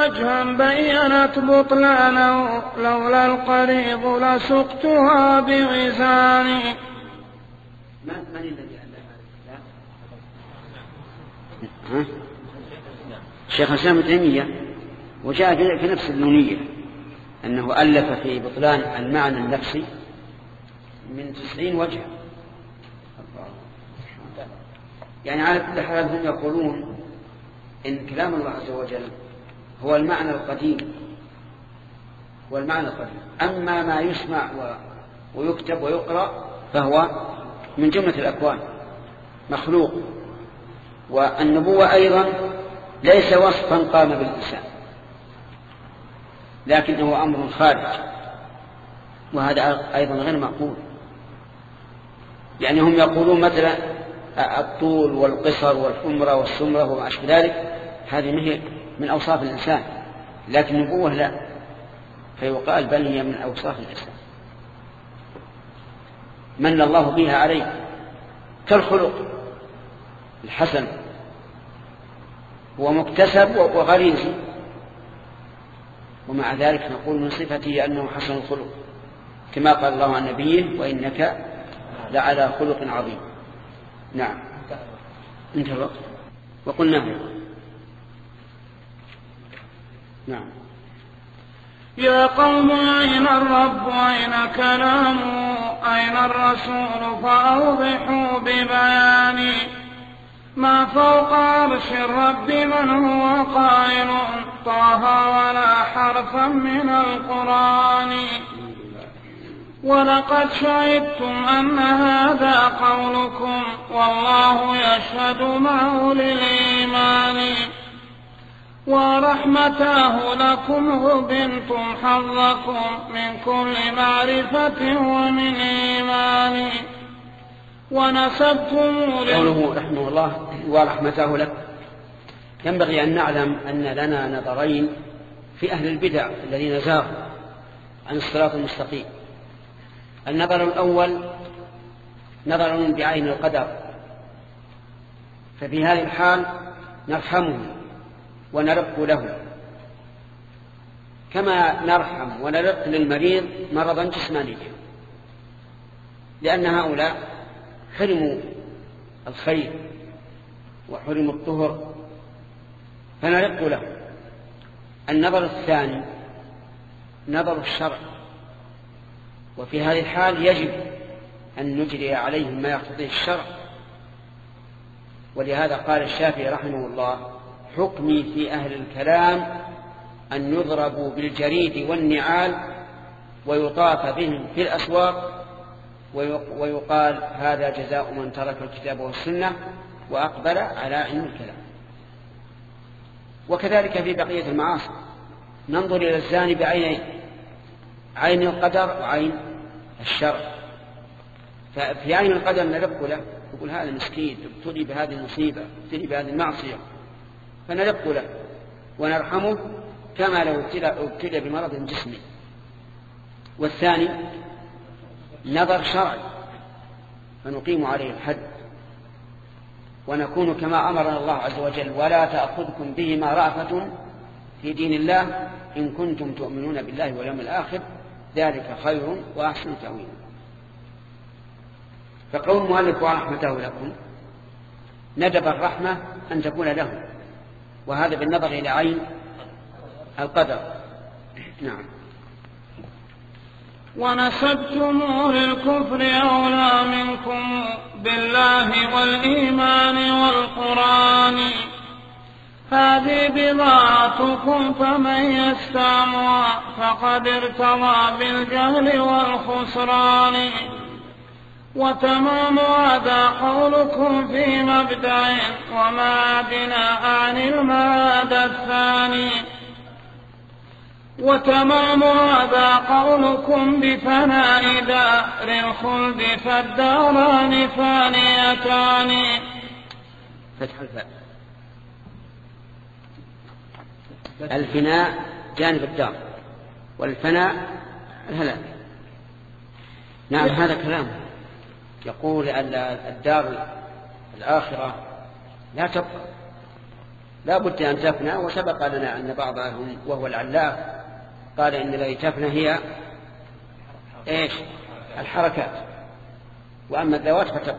وجها بينت بطلانه لولا القريض لسقتها بغزاني. من الذي ألف؟ شيخ الإسلام ابن تيمية، وجاء في نفس النونية أنه ألف في بطلان المعنى النفسي من 90 وجه. يعني على كل حال هم يقولون إن كلام الله عز وجل هو المعنى القديم، أما ما يسمع ويكتب ويقرأ فهو من جملة الأكوان مخلوق. والنبوة أيضا ليس وصفا قام بالإنسان، لكنه أمر خارج، وهذا أيضا غير مقبول. يعني هم يقولون مثلا الطول والقصر والحمرة والسمرة وما أشبه ذلك هذه من أوصاف الإنسان، لكن النبوة لا، فيقال بل هي من أوصاف الإنسان من الله بها عليه، كالخلق الحسن هو مكتسب وغريزي، ومع ذلك نقول من صفته أنه حسن الخلق، كما قال الله عن نبيه وإنك لعلى خلق عظيم. نعم انتهى الوقت وقلنا نعم. يا قوم أين الرب أين كلامه أين الرسول فأوضحوا ببياني. ما فوق عرش الرب من هو قائل طه ولا حرفا من القرآن. ولقد شهدتم أن هذا قولكم والله يشهد مع أولي الإيمان. ورحمته لكم غبنتم حظكم من كل معرفة ومن إيمان. ونسبتم قوله رحمه الله ورحمته لك، ينبغي أن نعلم أن لنا نظرين في أهل البدع الذين زاغوا عن الصراط المستقيم. النظر الأول نظر بعين القدر، ففي هذه الحال نرحمه ونرق له كما نرحم ونرق للمريض مرضا جسمانيا، لأن هؤلاء حرموا الخير وحرموا الطهر فنرق له. النظر الثاني نظر الشرع، وفي هذه الحال يجب أن نجري عليهم ما يقتضيه الشرع. ولهذا قال الشافعي رحمه الله حكمي في أهل الكلام أن يضربوا بالجريد والنعال ويطاف بهم في الأسواق ويقال هذا جزاء من ترك الكتاب والسنة وأقبل على علم الكلام. وكذلك في بقية المعاصي ننظر إلى الزاني بعينين، عين القدر وعين الشرع. ففي عين القدر نرق له، يقول هذا مسكين ابتلي بهذه المصيبة، ابتلي بهذه المعصية، فنرق له ونرحمه كما لو ابتلي بمرض جسمي. والثاني نظر شرعي فنقيم عليه الحد ونكون كما أمرنا الله عز وجل ولا تأخذكم بهما رأفة في دين الله إن كنتم تؤمنون بالله واليوم الآخر ذلك خير وأحسن تأويلا. فقول المؤلف ورحمته لكم ندب الرحمة أن تكون له، وهذا بالنظر إلى عين القدر. نعم. ونسبتم للكفر أولى منكم بالله والإيمان والقرآن. هذه بضاعتكم فمن يستعمها فقد ارتضى بالجهل والخسران. وتمام هذا قولكم في مبدأ ومعادنا عن المعاد الثاني. وتمام هذا قولكم بفناء دار الخلد فالداران فانيتان. فتح الفاء. الفناء جانب الدار والفناء الهلاك. نعم هذا كلام يقول أن الدار الآخرة لا تبقى لا بد أن تفنى. وسبق لنا أن بعضهم وهو العلاف قال إن الذي تفنى هي إيش؟ الحركات، وأما الذوات فتبقى.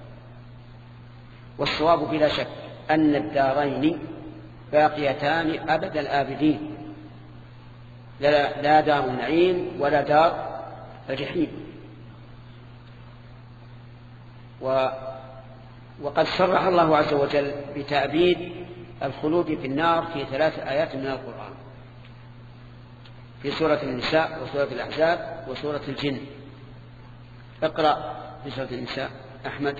والصواب بلا شك أن الدارين باقيتان أبد الآبدين، لا دار النعيم ولا دار الجحيم. وقد صرح الله عز وجل بتأبيد الخلود في النار في 3 آيات من القرآن، في سورة النساء وسورة الأحزاب وسورة الجن. اقرأ في سورة النساء أحمد.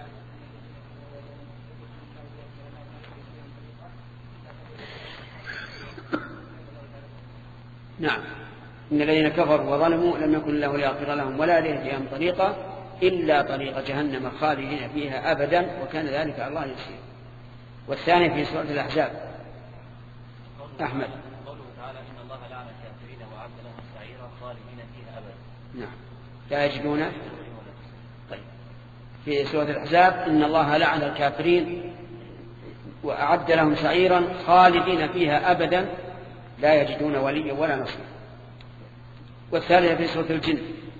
نعم. إن الذين كفروا وظلموا لم يكن الله ليغفر لهم ولا ليهديهم طريقا إلا طريق جهنم خالدين فيها أبدا وكان ذلك على الله يسير. والثاني في سورة الأحزاب أحمد. قوله تعالى إن الله لعن الكافرين وأعد لهم سعيرا خالدين فيها أبدا. نعم. لا يجدون. طيب. في سورة الأحزاب إن الله لعن الكافرين وأعد لهم سعيرا خالدين فيها أبدا لا يجدون وليا ولا نصيرا. والثالثة في سورة الجن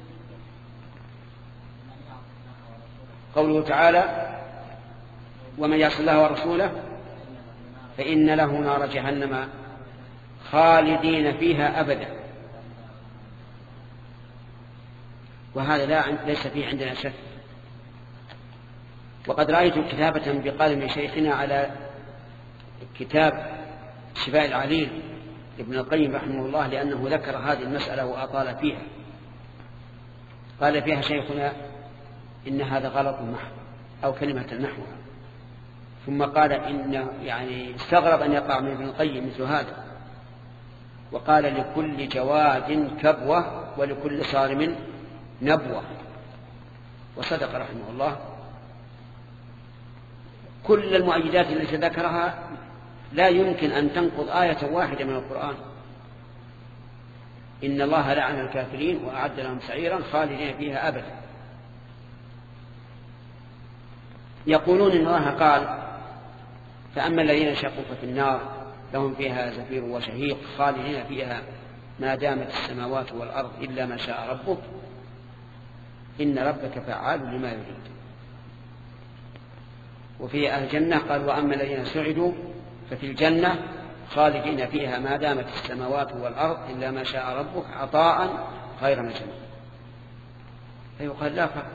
قوله تعالى ومن يعص الله ورسوله فإن له نار جهنم خالدين فيها أبدا. وهذا ليس فيه عندنا شك. وقد رأيت كتابة بقلم شيخنا على كتاب شفاء العليل ابن القيم رحمه الله، لأنه ذكر هذه المسألة وأطال فيها. قال فيها شيخنا إن هذا غلط محض أو كلمة نحوها، ثم قال إن يعني استغرب أن يقع من ابن القيم مثل هذا، وقال لكل جواد كبوة ولكل صارم نبوة. وصدق رحمه الله. كل المؤيدات التي ذكرها لا يمكن أن تنقض آية واحدة من القرآن. إن الله لعن الكافرين وأعد لهم سعيرا خالدين فيها أبدا. يقولون إن الله قال فأما الذين شقوا ففي النار لهم فيها زفير وشهيق خالدين فيها ما دامت السماوات والأرض إلا ما شاء ربك إن ربك فعال لما يريد. وفي أهل الجنة قال وأما الذين سعدوا ففي الجنة خالدين فيها ما دامت السماوات والأرض إلا ما شاء ربك عطاء غير مجنون. فيقال لا فرق،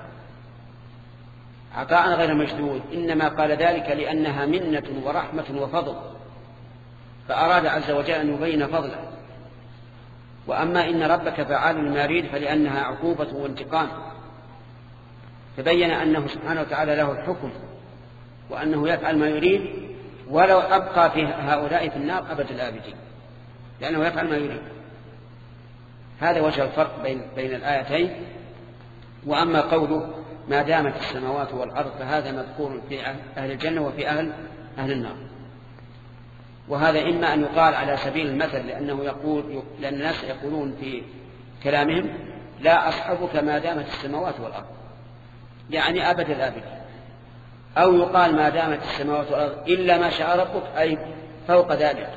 عطاء غير مجدود، إنما قال ذلك لأنها منة ورحمة وفضل، فأراد عز وجل أن يبين فضله. وأما إن ربك فعال لما يريد فلأنها عقوبة وانتقام، فبين أنه سبحانه وتعالى له الحكم وأنه يفعل ما يريد ولو أبقى في هؤلاء في النار أبد الآبدين، لأنه يفعل ما يريد. هذا وجه الفرق بين الآيتين. وأما قوله ما دامت السماوات والأرض فهذا مذكور في أهل الجنة وفي أهل النار. وهذا إما أن يقال على سبيل المثل، لأن الناس يقولون في كلامهم لا أصحبك ما دامت السماوات والأرض، يعني أبد الآبدين. أو يقال ما دامت السماوات والأرض إلا ما شاء ربك، أي فوق ذلك،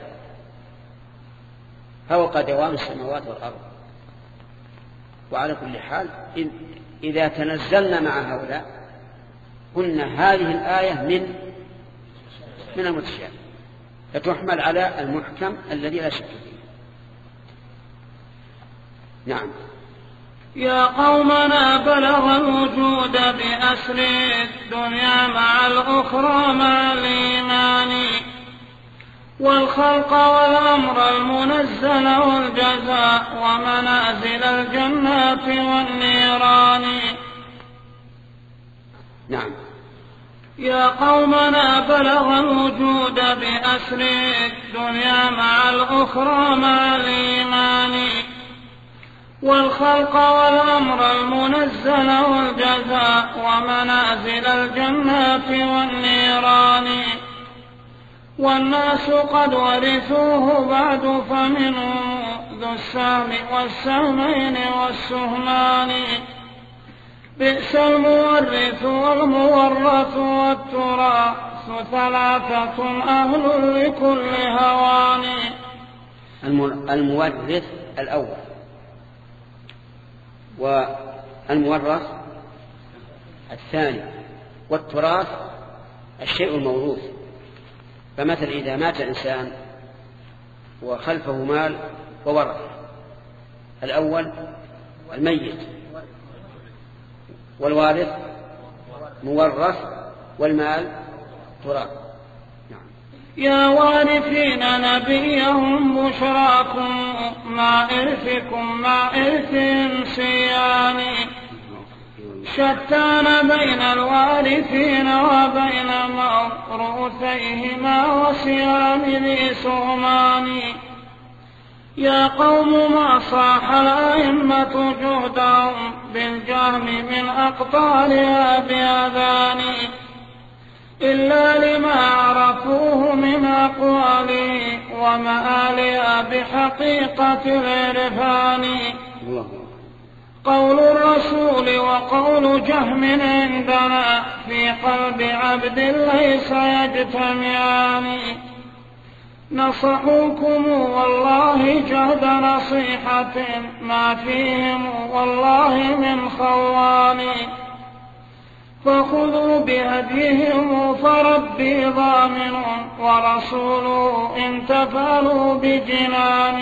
فوق دوام السماوات والأرض. وعلى كل حال إذا تنزلنا مع هؤلاء قلنا هذه الآية من المتشابه، فتحمل على المحكم الذي لا شك فيه. نعم. يا قومنا بلغ الوجود بأسر الدنيا مع الأخرى مع الإيمان، والخلق والأمر المنزل والجزاء ومنازل الجنات والنيران. نعم. يا قومنا بلغ الوجود بأسر الدنيا مع الأخرى مع الإيمان، والخلق والأمر المنزل والجزاء ومنازل الجنات والنيران. والناس قد ورثوه بعد فمنهم ذو السهم والسهمين والسهمان. بئس المورث والمورث والتراث ثلاثة أهل لكل هوان. المورث الأول، والمورث الثاني، والتراث الشيء الموروث. فمثل إذا مات إنسان وخلفه مال وورث، الأول الميت، والوارث مورث، والمال تراث. يا وارثين نبيهم بشراكم مع إرثكم مع إرث سيان. شتان بين الوارثين وبين موروثيهما وصيام ذي سهمان. يا قوم ما صاح الأئمة جهدهم بالجهم من أقطارها بأذان، إلا لما عرفوه من أقواله ومآلها بحقيقة العرفان. قول الرسول وقول جهم عندنا في قلب عبد ليس يجتمعان. نصحوكم والله جهد نصيحة ما فيهم والله من خوان. فخذوا بهديهم فربي ضامن ورسوله إن تفعلوا بجنان.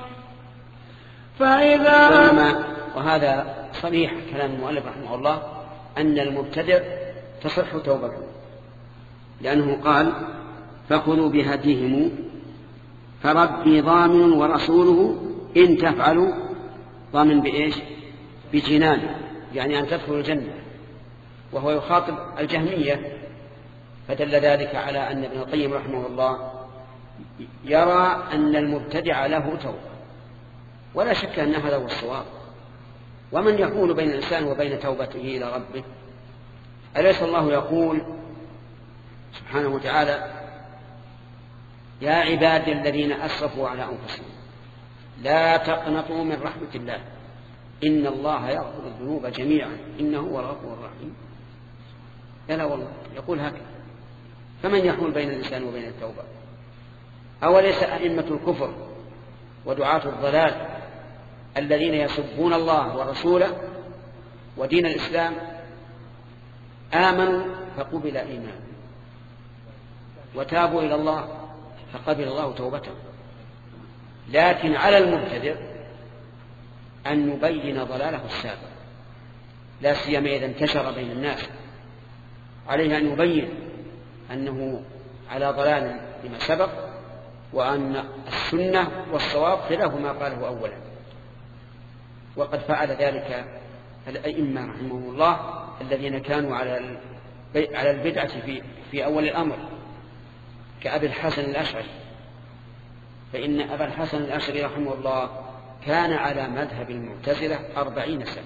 وهذا صريح كلام المؤلف رحمه الله أن المبتدع تصح توبته، لأنه قال فخذوا بهديهم فربي ضامن ورسوله إن تفعلوا. ضامن بإيش؟ بجنان، يعني أن تدخلوا الجنة، وهو يخاطب الجهمية. فدل ذلك على أن ابن القيم رحمه الله يرى أن المبتدع له توبة، ولا شك أن هذا هو الصواب. ومن يحول بين الإنسان وبين توبته إلى ربه؟ أليس الله يقول سبحانه وتعالى يا عبادي الذين أسرفوا على أنفسهم لا تقنطوا من رحمة الله إن الله يغفر الذنوب جميعا إنه هو الغفور الرحيم. لا والله يقول هكذا. فمن يحول بين الإنسان وبين التوبة؟ أوليس أئمة الكفر ودعاة الضلال الذين يسبون الله ورسوله ودين الإسلام آمنوا فقبل إيمانهم وتابوا إلى الله فقبل الله توبتهم؟ لكن على المبتدع أن يبين ضلاله السابق، لا سيما إذا انتشر بين الناس، عليه أن يبين أنه على ضلال لما سبق، وأن السنة والصواب خلاف ما قاله أولا. وقد فعل ذلك الأئمة رحمهم الله الذين كانوا على البدعة في أول الأمر، كأبي الحسن الأشعري. فإن أبا الحسن الأشعري رحمه الله كان على مذهب المعتزلة 40 سنة،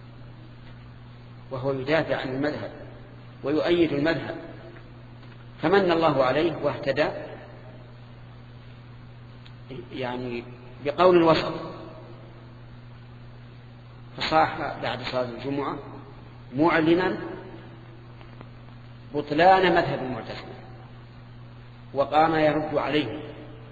وهو يدافع عن المذهب ويؤيد المذهب، فمن الله عليه واهتدى يعني بقول الوسط، فصاح بعد صلاة الجمعة معلنا بطلان مذهب المعتزلة وقام يرد عليه،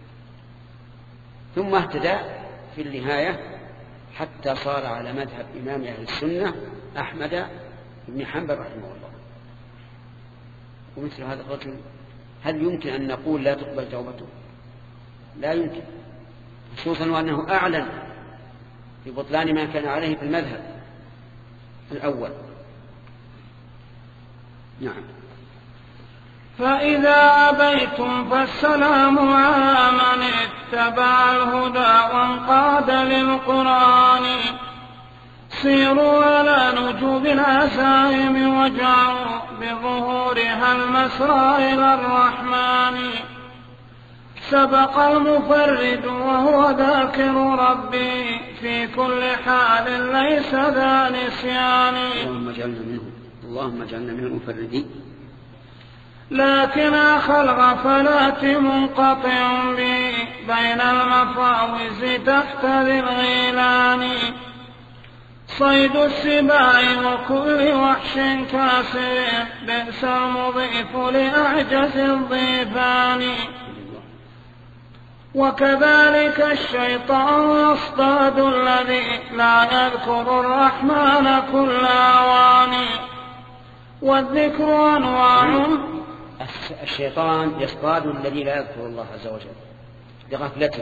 ثم اهتدى في النهاية حتى صار على مذهب إمام أهل السنة أحمد بن حنبل رحمه الله. ومثل هذا الرجل هل يمكن أن نقول لا تقبل توبته؟ لا يمكن، خصوصا وأنه أعلن في بطلان ما كان عليه في المذهب الأول. نعم. فإذا أبيتم فالسلام على من اتبع الهدى وانقاد للقرآن. سيروا على نجوب العزائم وجعوا بظهورها المسرى إلى الرحمن. سبق المفرد وهو ذاكر ربي في كل حال ليس ذا نسيان. اللهم اجعلنا من المفردين. لكن أخى الغفلات منقطع بي بين المفاوز تحت ذي الغيلان. صيد السباع وكل وحش كاسر بئس المضيف لأعجز الضيفان. وكذلك الشيطان يصطاد الذي لا يذكر الرحمن كل أوان. والذكر أنواع. الشيطان يصطاد الذي لا يذكر الله عز وجل لغفلته،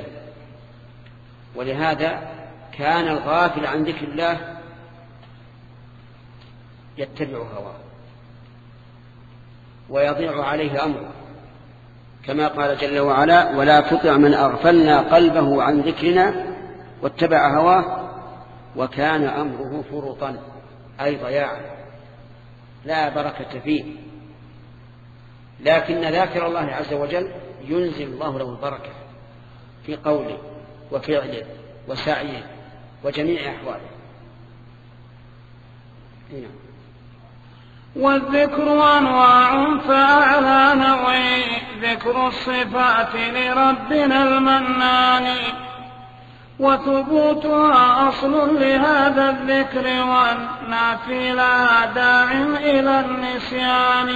ولهذا كان الغافل عن ذكر الله يتبع هواه ويضيع عليه أمره، كما قال جل وعلا: ولا تطع من أغفلنا قلبه عن ذكرنا واتبع هواه وكان أمره فرطا، أي ضياعا لا بركة فيه. لكن ذاكر الله عز وجل ينزل الله له البركة في قوله وفعله وسعيه وجميع أحواله. والذكر أنواع فأعلى نوعين: ذكر الصفات لربنا المنان، وثبوتها أصل لهذا الذكر، والنافي لها داع إلى النسيان.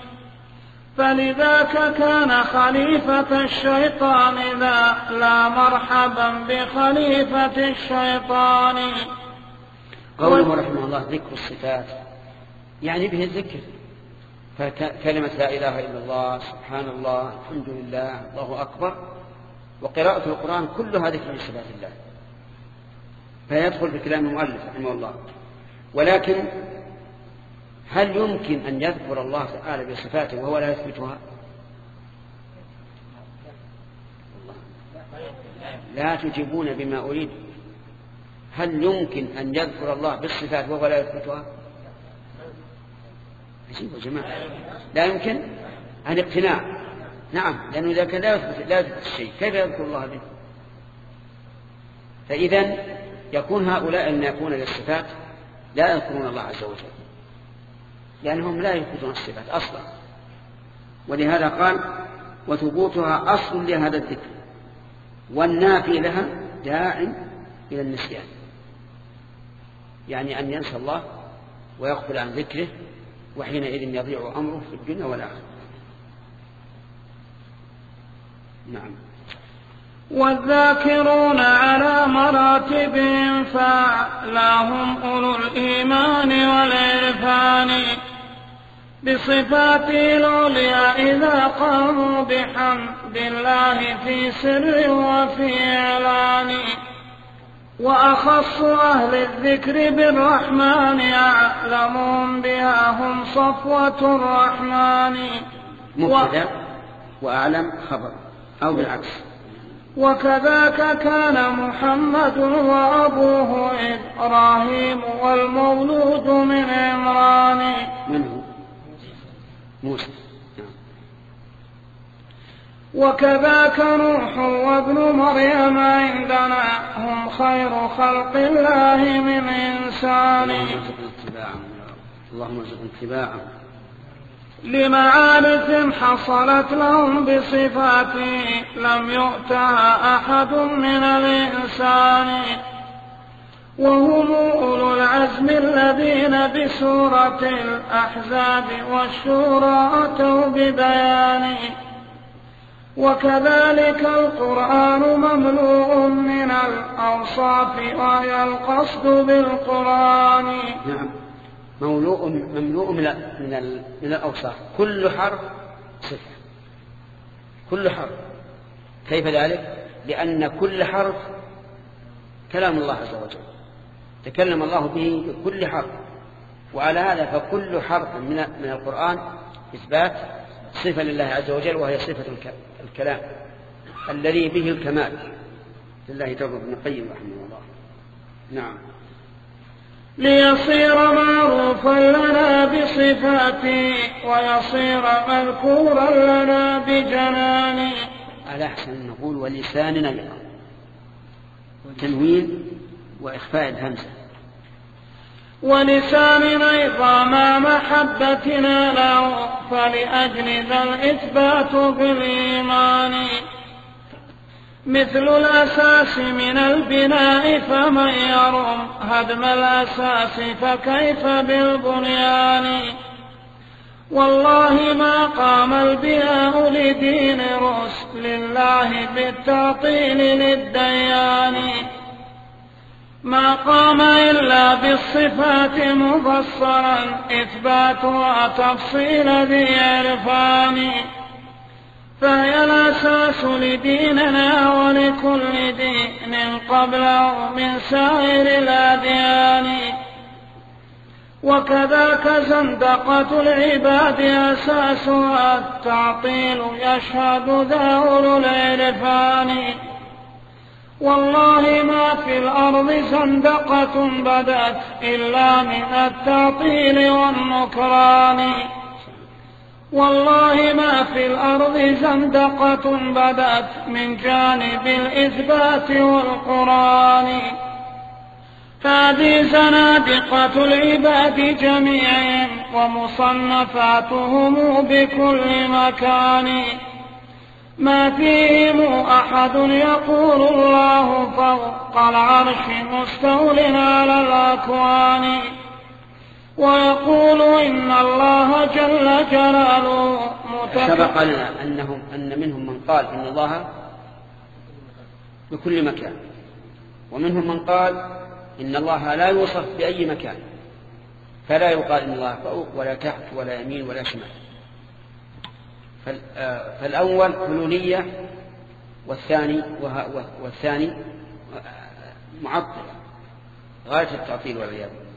فلذاك كان خليفة الشيطان لا مرحبا بخليفة الشيطان. قوله رحمه الله ذكر الصفات يعني به الذكر، فكلمة لا إله إلا الله، سبحان الله، الحمد لله، الله أكبر، وقراءة القرآن كلها ذكر لصفات الله، فيدخل في كلام المؤلف رحمه الله. ولكن هل يمكن أن يذكر الله تعالى بصفاته وهو لا يثبتها؟ لا تجيبون بما أريد. هل يمكن أن يذكر الله بالصفات وهو لا يثبتها؟ عجيب يا جماعة، لا يمكن. عن اقتناع، نعم، لأنه إذا كان لا يثبت الشيء كيف يذكر الله به؟ فإذن يكون هؤلاء أن يكون للصفات لا يذكرون الله عز وجل، لأنهم لا يثبتون الصفات أصلا. ولهذا قال: وثبوتها أصل لهذا الذكر، والنافي لها داع إلى النسيان، يعني أن ينسى الله ويغفل عن ذكره، وحينئذ يضيع أمره في الدنيا والآخرة. نعم. والذاكرون على مراتبهم فأعلاهم أولو الإيمان والعرفان، بصفاته العليا إذا قاموا بحمد الله في سر وفي إعلان. وأخص أهل الذكر بالرحمن أعلمهم بها هم صفوة الرحمن. مبتدأ وأعلم خبر أو بالعكس. وكذاك كان محمد وأبوه إبراهيم والمولود من عمران. منه موسى. وكذاك نوح وابن مريم عندنا هم خير خلق الله من إنسان. اللهم ارزقنا اتباعهم لمعارف حصلت لهم بصفاته لم يؤتها أحد من الإنسان. وهم أولو العزم الذين بسورة الأحزاب والشورى أتوا ببيان. وكذلك القرآن مملوء من الأوصاف وهي القصد بالقرآن. نعم، مملوء من الأوصاف، كل حرف صفة، كل حرف. كيف ذلك؟ لأن كل حرف كلام الله عز وجل، تكلم الله به بكل حرف، وعلى هذا فكل حرف من القرآن إثبات صفة لله عز وجل، وهي صفة الكلام الذي به الكمال لله تعالى. ابن القيم رحمه الله. نعم. ليصير معروفا لنا بصفاته ويصير مذكورا لنا بجنانه. على أحسن نقول ولساننا يقول، تنوين وإخفاء الهمزة. ولساننا أيضا مع محبتنا له فلأجل ذا الإثبات في الإيمان. مثل الأساس من البناء فمن يرم هدم الأساس فكيف بالبنيان والله ما قام البناء لدين رسل الله بالتعطيل للديان ما قام إلا بالصفات مفصلا إثباتها تفصيل ذي عرفان فهي الأساس لديننا ولكل دين قبله من سائر الأديان وكذاك زندقة العباد أساسها التعطيل يشهد ذا أولو العرفان والله ما في الأرض زندقة بدت إلا من التعطيل والنكران والله ما في الأرض زندقة بدت من جانب الإثبات والقرآن هذه زنادقة العباد جميعا ومصنفاتهم بكل مكان ما فيهم أحد يقول الله فوق العرش مستول على الأكوان ويقول إن الله جل جلاله سبق لنا أن منهم من قال إن الله بكل مكان ومنهم من قال إن الله لا يوصف بأي مكان فلا يقال إن الله فوق ولا تحت ولا يمين ولا شمال فالأول حلولية والثاني معطل غاية التعطيل والعياذ بالله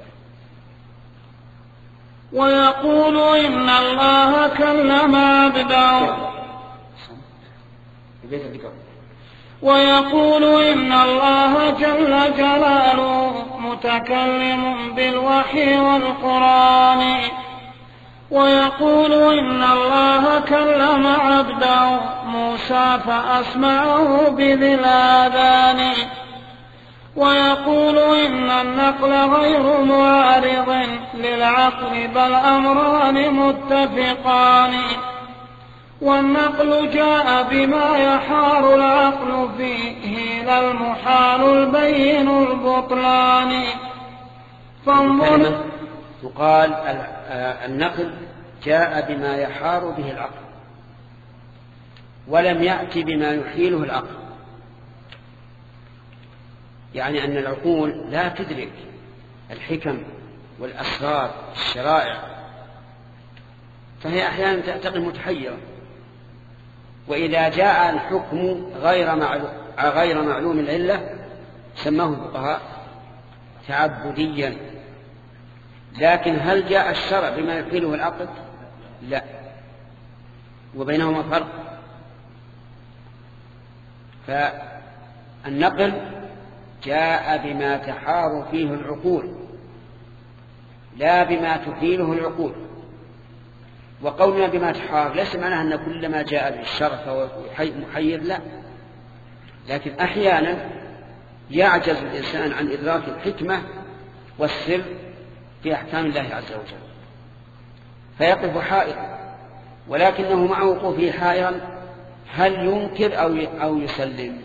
ويقول إن الله كلم عبده ويقول إن الله جل جلاله متكلم بالوحي والقرآن ويقول إن الله كلم عبده موسى فأسمعه بذي الآذان ويقول إن النقل غير معارض للعقل بل أمران متفقان والنقل جاء بما يحار العقل فيه لا المحال البين البطلان فانظر يقال النقل جاء بما يحار به العقل ولم يأتي بما يحيله العقل يعني أن العقول لا تدرك الحكم والأسرار الشرائع فهي أحيانا تعتقد متحيرة وإذا جاء الحكم غير معلوم العلة سماه الفقهاء تعبديا لكن هل جاء الشرع بما يحيله العقل؟ لا وبينهما فرق فالنقل جاء بما تحار فيه العقول لا بما تحيله العقول وقولنا بما تحار ليس معناه أن كل ما جاء بالشرع فهو محير لا لكن أحيانا يعجز الإنسان عن إدراك الحكمة والسر في أحكام الله عز وجل فيقف حائرا ولكنه مع وقوفه حائرا هل ينكر أو يسلم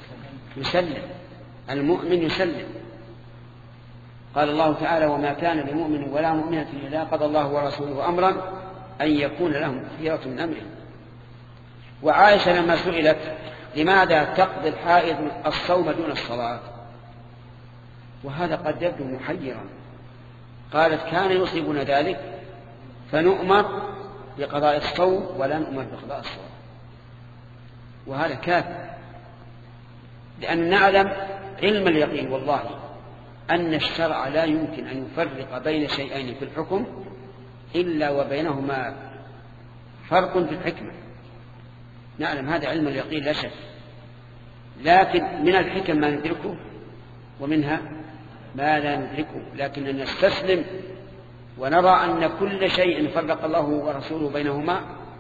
المؤمن يسلم قال الله تعالى وما كان لمؤمن ولا مؤمنة إذا قضى الله ورسوله أمرا أن يكون لهم خيرة من أمرهم وعائشة لما سئلت لماذا تقضي الحائض الصوم دون الصلاة وهذا قد يبدو محيرا قالت كان يصيبنا ذلك فنؤمر بقضاء الصوم ولا نؤمر بقضاء الصلاة وهذا كافر لأن نعلم علم اليقين والله أن الشرع لا يمكن أن يفرق بين شيئين في الحكم إلا وبينهما فرق في الحكمة نعلم هذا علم اليقين لا شك لكن من الحكم ما ندركه ومنها ما لا ندركه لكن أن نستسلم ونرى أن كل شيء فرق الله ورسوله بينهما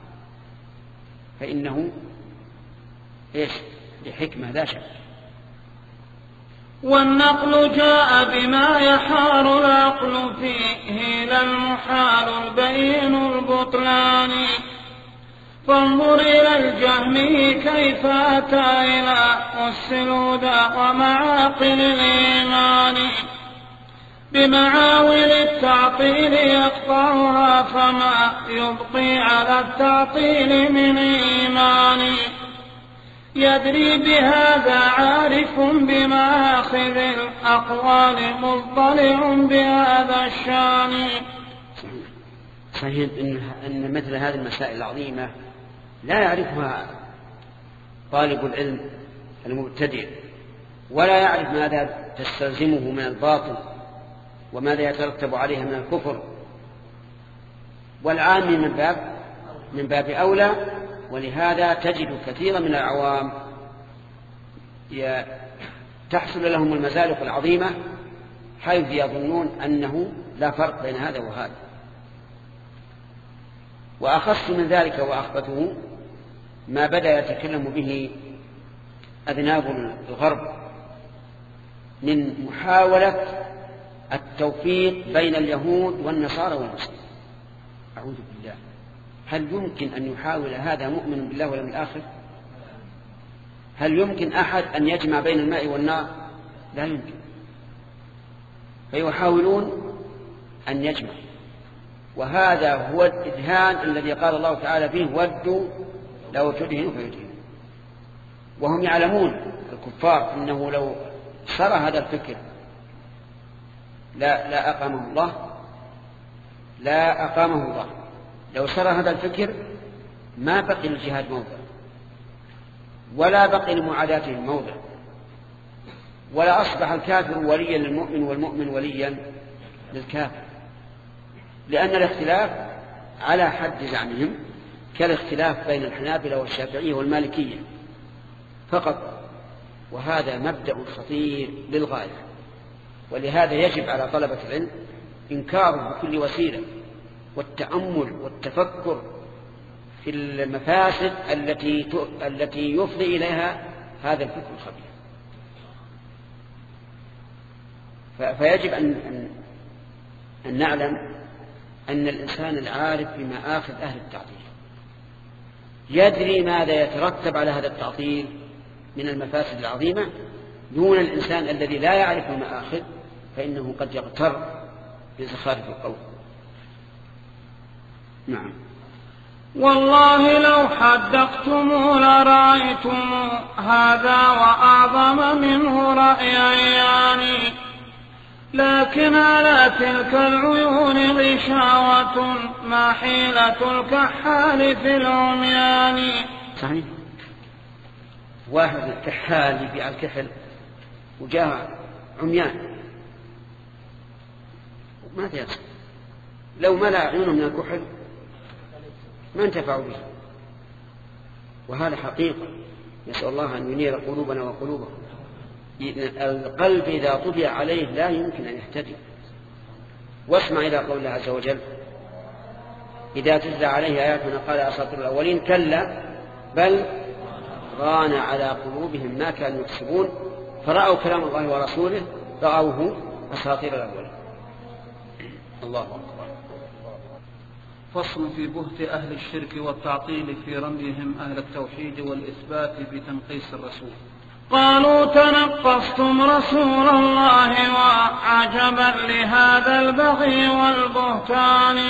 فإنه لحكمة لا شك والنقل جاء بما يحار العقل فيه لا المحال البين البطلان فانظر إلى الجهمي كيف أتى إلى أس الهدى ومعاقل الإيمان بمعاول التعطيل يقطعها فما يبقي على التعطيل من إيمان يدري بهذا عارف بمآخذ الأقوال مضطلع بهذا الشان. صحيح أن مثل هذه المسائل العظيمة لا يعرفها طالب العلم المبتدئ ولا يعرف ماذا تستلزمه من الباطل وماذا يترتب عليها من الكفر، والعام من باب أولى. ولهذا تجد كثيرا من العوام تحصل لهم المزالق العظيمة حيث يظنون أنه لا فرق بين هذا وهذا. وأخص من ذلك وأخبثه ما بدأ يتكلم به أذناب الغرب من محاولة التوفيق بين اليهود والنصارى والمسلمين. أعوذ بالله، هل يمكن أن يحاول هذا مؤمن بالله واليوم الآخر؟ هل يمكن أحد أن يجمع بين الماء والنار؟ لا يمكن. فيحاولون أن يجمع، وهذا هو الإدهان الذي قال الله تعالى فيه ودوا لو تدهنوا فيدهنوا. وهم يعلمون الكفار أنه لو صار هذا الفكر لا أقامه الله. لو صار هذا الفكر ما بقي للجهاد موضع، ولا بقي لمعاداته موضع، ولا أصبح الكافر وليا للمؤمن والمؤمن وليا للكافر، لأن الاختلاف على حد زعمهم كالاختلاف بين الحنابلة والشافعية والمالكية فقط، وهذا مبدأ خطير للغاية. ولهذا يجب على طلبة العلم إنكاره بكل وسيلة، والتأمل والتفكر في المفاسد التي يفضي إليها هذا الفكر الخبيث. فيجب أن نعلم أن الإنسان العارف بمآخذ أهل التعطيل يدري ماذا يترتب على هذا التعطيل من المفاسد العظيمة، دون الإنسان الذي لا يعرف المآخذ فإنه قد يغتر بزخارف القول. نعم. والله لو حدقتم لرأيتم هذا وأعظم منه رأيان، لكن على تلك العيون غشاوة ما حيلة الكحال في العميان. صحيح، واحد كحال يبيع الكحل وجاء عميان ماذا يصنع؟ لو ملأ عيونه من الكحل ما انتفعوا به. وهذا حقيقة، نسأل الله أن ينير قلوبنا وقلوبهم. القلب إذا طبع عليه لا يمكن أن يهتدي. واسمع إلى قول الله عز وجل: إذا تتلى عليه آياتنا قال أساطير الأولين، كلا بل ران على قلوبهم ما كانوا يكسبون فرأوا كلام الله ورسوله رأوه أساطير الأولين. الله أكبر. فصل في بهت أهل الشرك والتعطيل في رميهم أهل التوحيد والإثبات بتنقيص الرسول. قالوا تنقصتم رسول الله وعجبا لهذا البغي والبهتان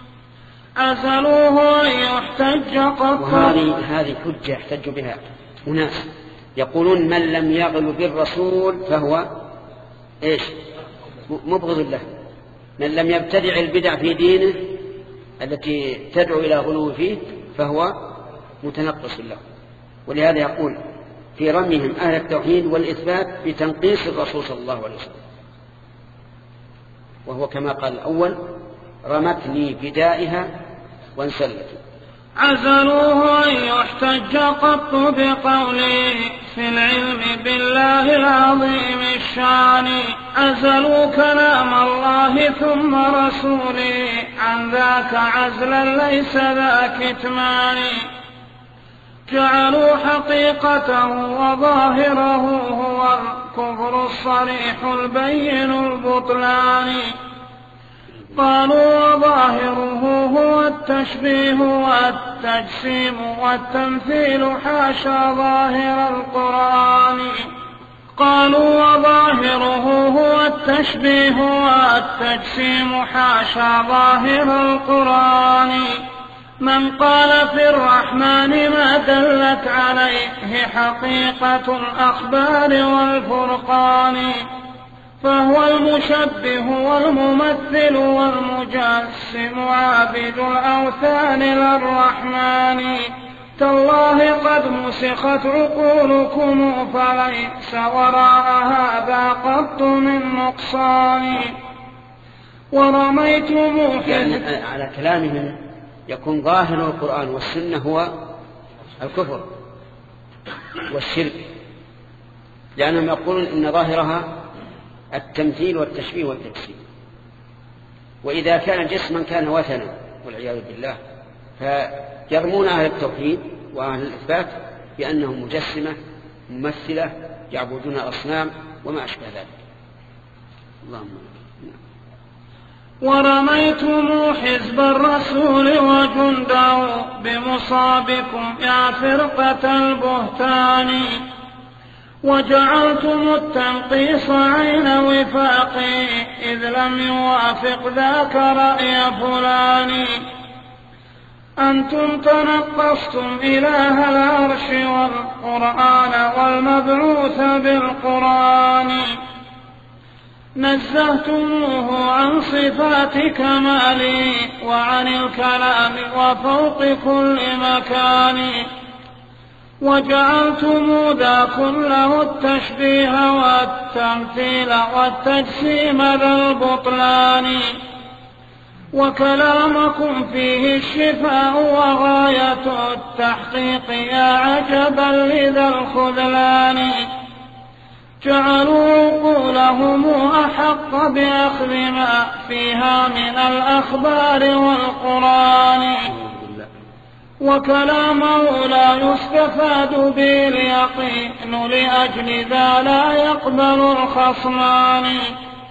أزلوه أن يحتج قط. هذه حجة يحتج بها أناس يقولون من لم يغل بالرسول فهو إيش؟ مبغض له. من لم يبتدع البدع في دينه التي تدعو إلى غلو فيه فهو متنقص له. ولهذا يقول في رميهم أهل التوحيد والإثبات بتنقيص الرسول صلى الله عليه وسلم، وهو كما قال الأول: رمتني بدائها وانسلت. عزلوه أن يحتج قط بقوله في العلم بالله العظيم الشان. عزلوا كلام الله ثم رسوله عن ذاك عزلا ليس ذا كتمان. جعلوا حقيقته وظاهره هو الكفر الصريح البين البطلان. قالوا وظاهره هو التشبيه والتجسيم والتمثيل حاشا ظاهر القرآن. قالوا وظاهره هو التشبيه والتجسيم حاشا ظاهر القرآن. من قال في الرحمن ما دلت عليه حقيقة الأخبار والفرقان، فهو المشبه والممثل والمجسم عابد الأوثان للرحمن. تالله قد مسخت عقولكم فليس وراء هذا قط من نقصان. ورميتم يعني على كلامهم يكون ظاهر القرآن والسنة هو الكفر والشرك، لأنهم يقولون إن ظاهرها التمثيل والتشبيه والتجسيم، وإذا كان جسما كان وثنا والعياذ بالله، فيرمون أهل التوحيد وأهل الإثبات بأنهم مجسمة ممثلة يعبدون الأصنام وما أشبه ذلك. اللهم ورميتم حزب الرسول وجنده بمصابكم يا فرقة البهتان، وجعلتم التنقيص عين وفاقي إذ لم يوافق ذاك رأي فلان. أنتم تنقصتم إله العرش والقرآن والمبعوث بالقرآن، نزهتموه عن صفات كماله وعن الكلام وفوق كل مكان، وجعلتم ذا كله التشبيه والتمثيل والتجسيم ذا البطلان. وكلامكم فيه الشفاء وغاية التحقيق يا عجبا لذا الخذلان. جعلوا عقولهم أحق بأخذ ما فيها من الأخبار والقرآن، وكلامه لا يستفاد به اليقين لأجل ذا لا يقبل الخصمان.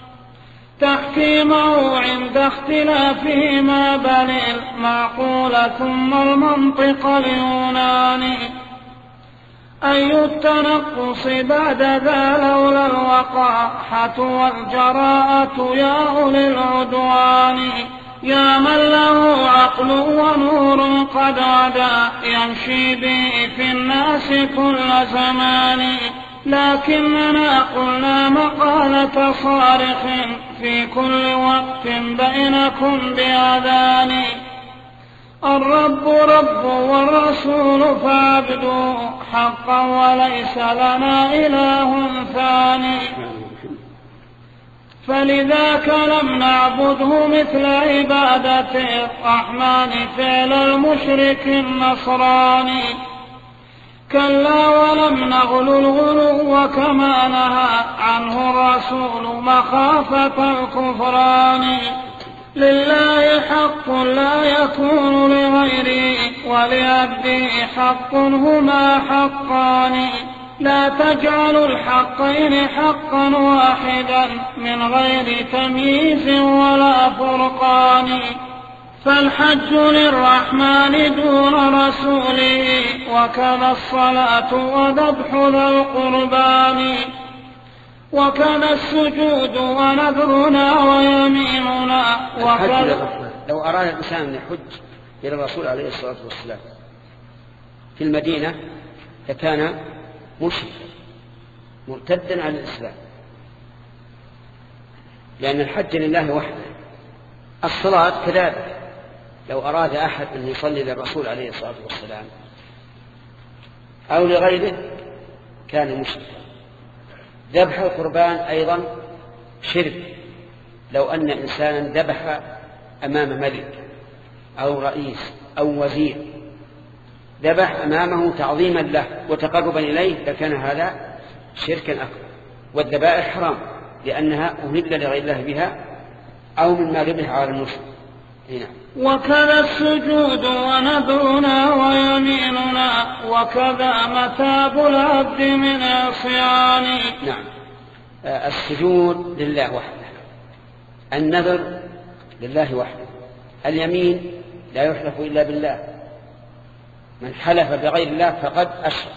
تحكيمه عند اختلافهما بل المعقول ثم المنطق اليوناني. أي التنقص بعد ذا لولا الوقاحة والجراءة يا أولي العدوان. يا من له عقل ونور قد عدا يمشي به في الناس كل زمان، لكننا قلنا مقالة صارخ في كل وقت بينكم بأذان. الرب رب والرسول فاعبدوا حقا وليس لنا إله ثاني، فلذاك لم نعبده مثل عبادة الرحمن فعل المشرك النصراني. كلا ولم نغل الغلو كما نهى عنه الرسول مخافة الكفران. لله حق لا يكون لغيره ولعبده حق هما حقان. لا تجعلوا الحقين حقا واحدا من غير تمييز ولا فرقان. فالحج للرحمن دون رسوله وكذا الصلاة وذبح ذا القربان، وكذا السجود ونذرنا ويميننا وكذا. لو أراد الإنسان أن يحج إلى الرسول عليه الصلاة والسلام في المدينة فكان مشركا مرتدا عن الإسلام، لأن الحج لله وحده. الصلاة كذلك، لو أراد أحد أن يصلي للرسول عليه الصلاة والسلام أو لغيره كان مشركا. ذبح القربان أيضا شرك. لو أن إنسانا ذبح أمام ملك أو رئيس أو وزير، ذبح أمامه تعظيما له وتقربا إليه، فكان هذا شركا أكبر. والذبائح حرام لأنها أهل لغير الله بها أو مما ذبح على النصر. هنا وكذا السجود ونذرنا ويميننا وكذا مثاب العبد من عصيان. نعم، السجود لله وحده، النذر لله وحده. اليمين لا يحلف إلا بالله، من حلف بغير الله فقد أشرك.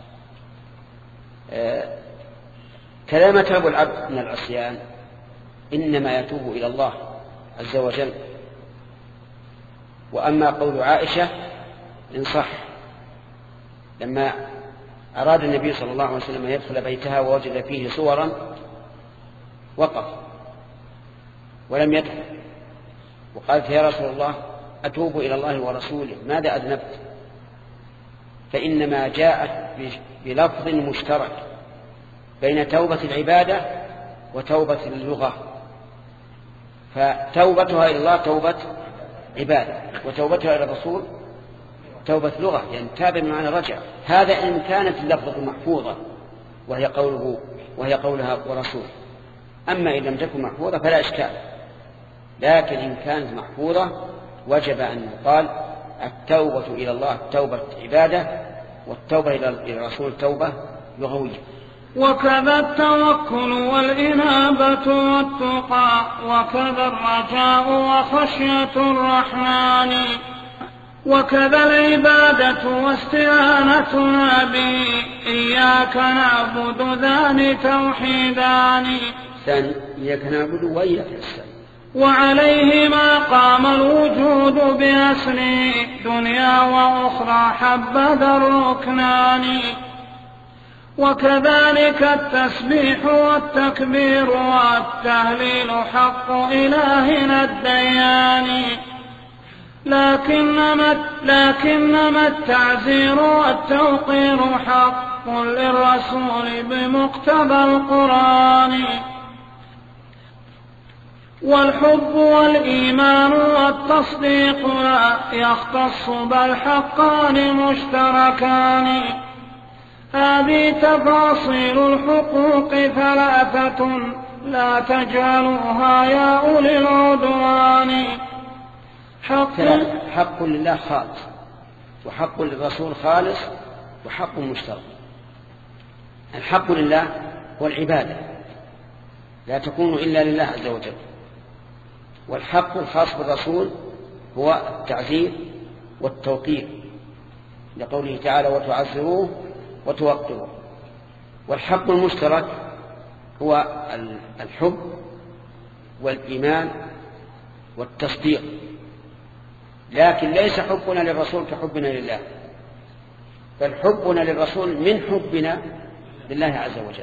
كذا ما تاب العبد من العصيان إنما يتوب إلى الله عز وجل. وأما قول عائشة إن صح، لما أراد النبي صلى الله عليه وسلم أن يدخل بيتها ووجد فيه صورا وقف ولم يدخل، وقالت يا رسول الله أتوب إلى الله ورسوله ماذا أذنبت؟ فإنما جاءت بلفظ مشترك بين توبة العبادة وتوبة اللغة، فتوبتها إلى الله توبة عبادة، وتوبتها إلى الرسول توبة لغة، يعني تاب بمعنى رجع. هذا إن كانت اللفظة محفوظة وهي قولها ورسول. أما إن لم تكن محفوظة فلا إشكال، لكن إن كانت محفوظة وجب أن يقال التوبة إلى الله توبة عبادة، والتوبة إلى الرسول توبة لغوية. وكذا التوكل والإنابة والتقى، وكذا الرجاء وخشية الرحمن، وكذا العبادة واستعانتنا به، إياك نعبد ذان توحيدان. إياك نعبد وإياك نستعين. وعليهما قام الوجود بأسره، دنيا وأخرى حبذا الركنان. وكذلك التسبيح والتكبير والتهليل حق إلهنا الديان، لكنما التعزير والتوقير حق للرسول بمقتضى القرآن. والحب والإيمان والتصديق لا يختص بل حقان مشتركان. هذه تفاصيل الحقوق ثلاثة لا تجعلوها يا أولي العدوان. حق لله خالص، وحق للرسول خالص، وحق مشترك. الحق لله هو العبادة لا تكون إلا لله عز وجل، والحق الخاص بالرسول هو التعزير والتوقير لقوله تعالى وتعزروه وتوقروه. والحق المشترك هو الحب والإيمان والتصديق، لكن ليس حبنا للرسول كحبنا لله، بل حبنا للرسول من حبنا لله عز وجل.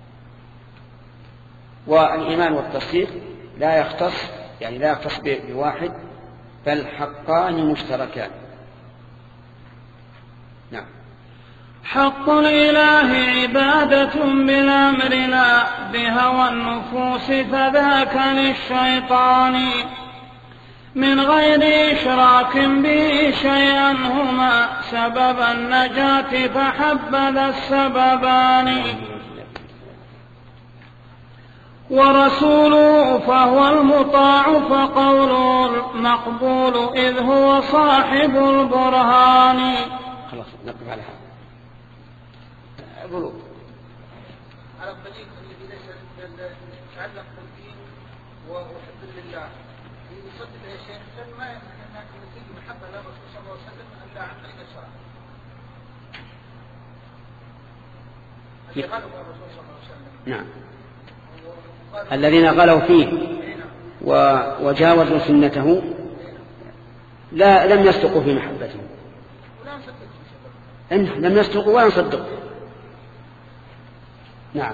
والإيمان والتصديق لا يختص بواحد، بل حقان مشتركان. نعم. حق الإله عبادة بالأمر لا بهوى النفوس، فذاك للشيطان من غير إشراك به شيئا، هما سبب النجاة فحبذا السببان. ورسوله فهو المطاع فقوله المقبول، إذ هو صاحب البرهان. خلاص نقف على هذا. على الطريق الذي ليس يتعلق بالدين وحب لله يصدق يا شيخ ما يمكن ان يكون محبه للرسول صلى الله عليه وسلم الا عن طريق الشرع. اللي غلبوا الرسول صلى الله عليه وسلم. نعم. الذين غلوا فيه وجاوزوا سنته لم يصدقوا في محبته. لم يصدقوا ولا نصدقوا. نعم.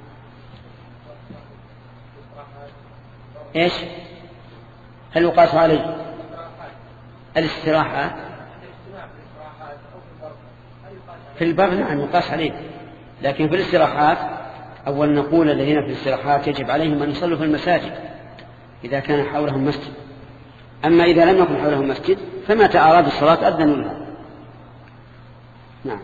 ايش؟ هل يقاس عليه الاستراحة في البر؟ نعم يقاس عليه، لكن في الاستراحات أول نقول الذين في الاستراحات يجب عليهم أن يصلوا في المساجد إذا كان حولهم مسجد. أما إذا لم يكن حولهم مسجد فمتى أرادوا الصلاة أذنوا لها. نعم.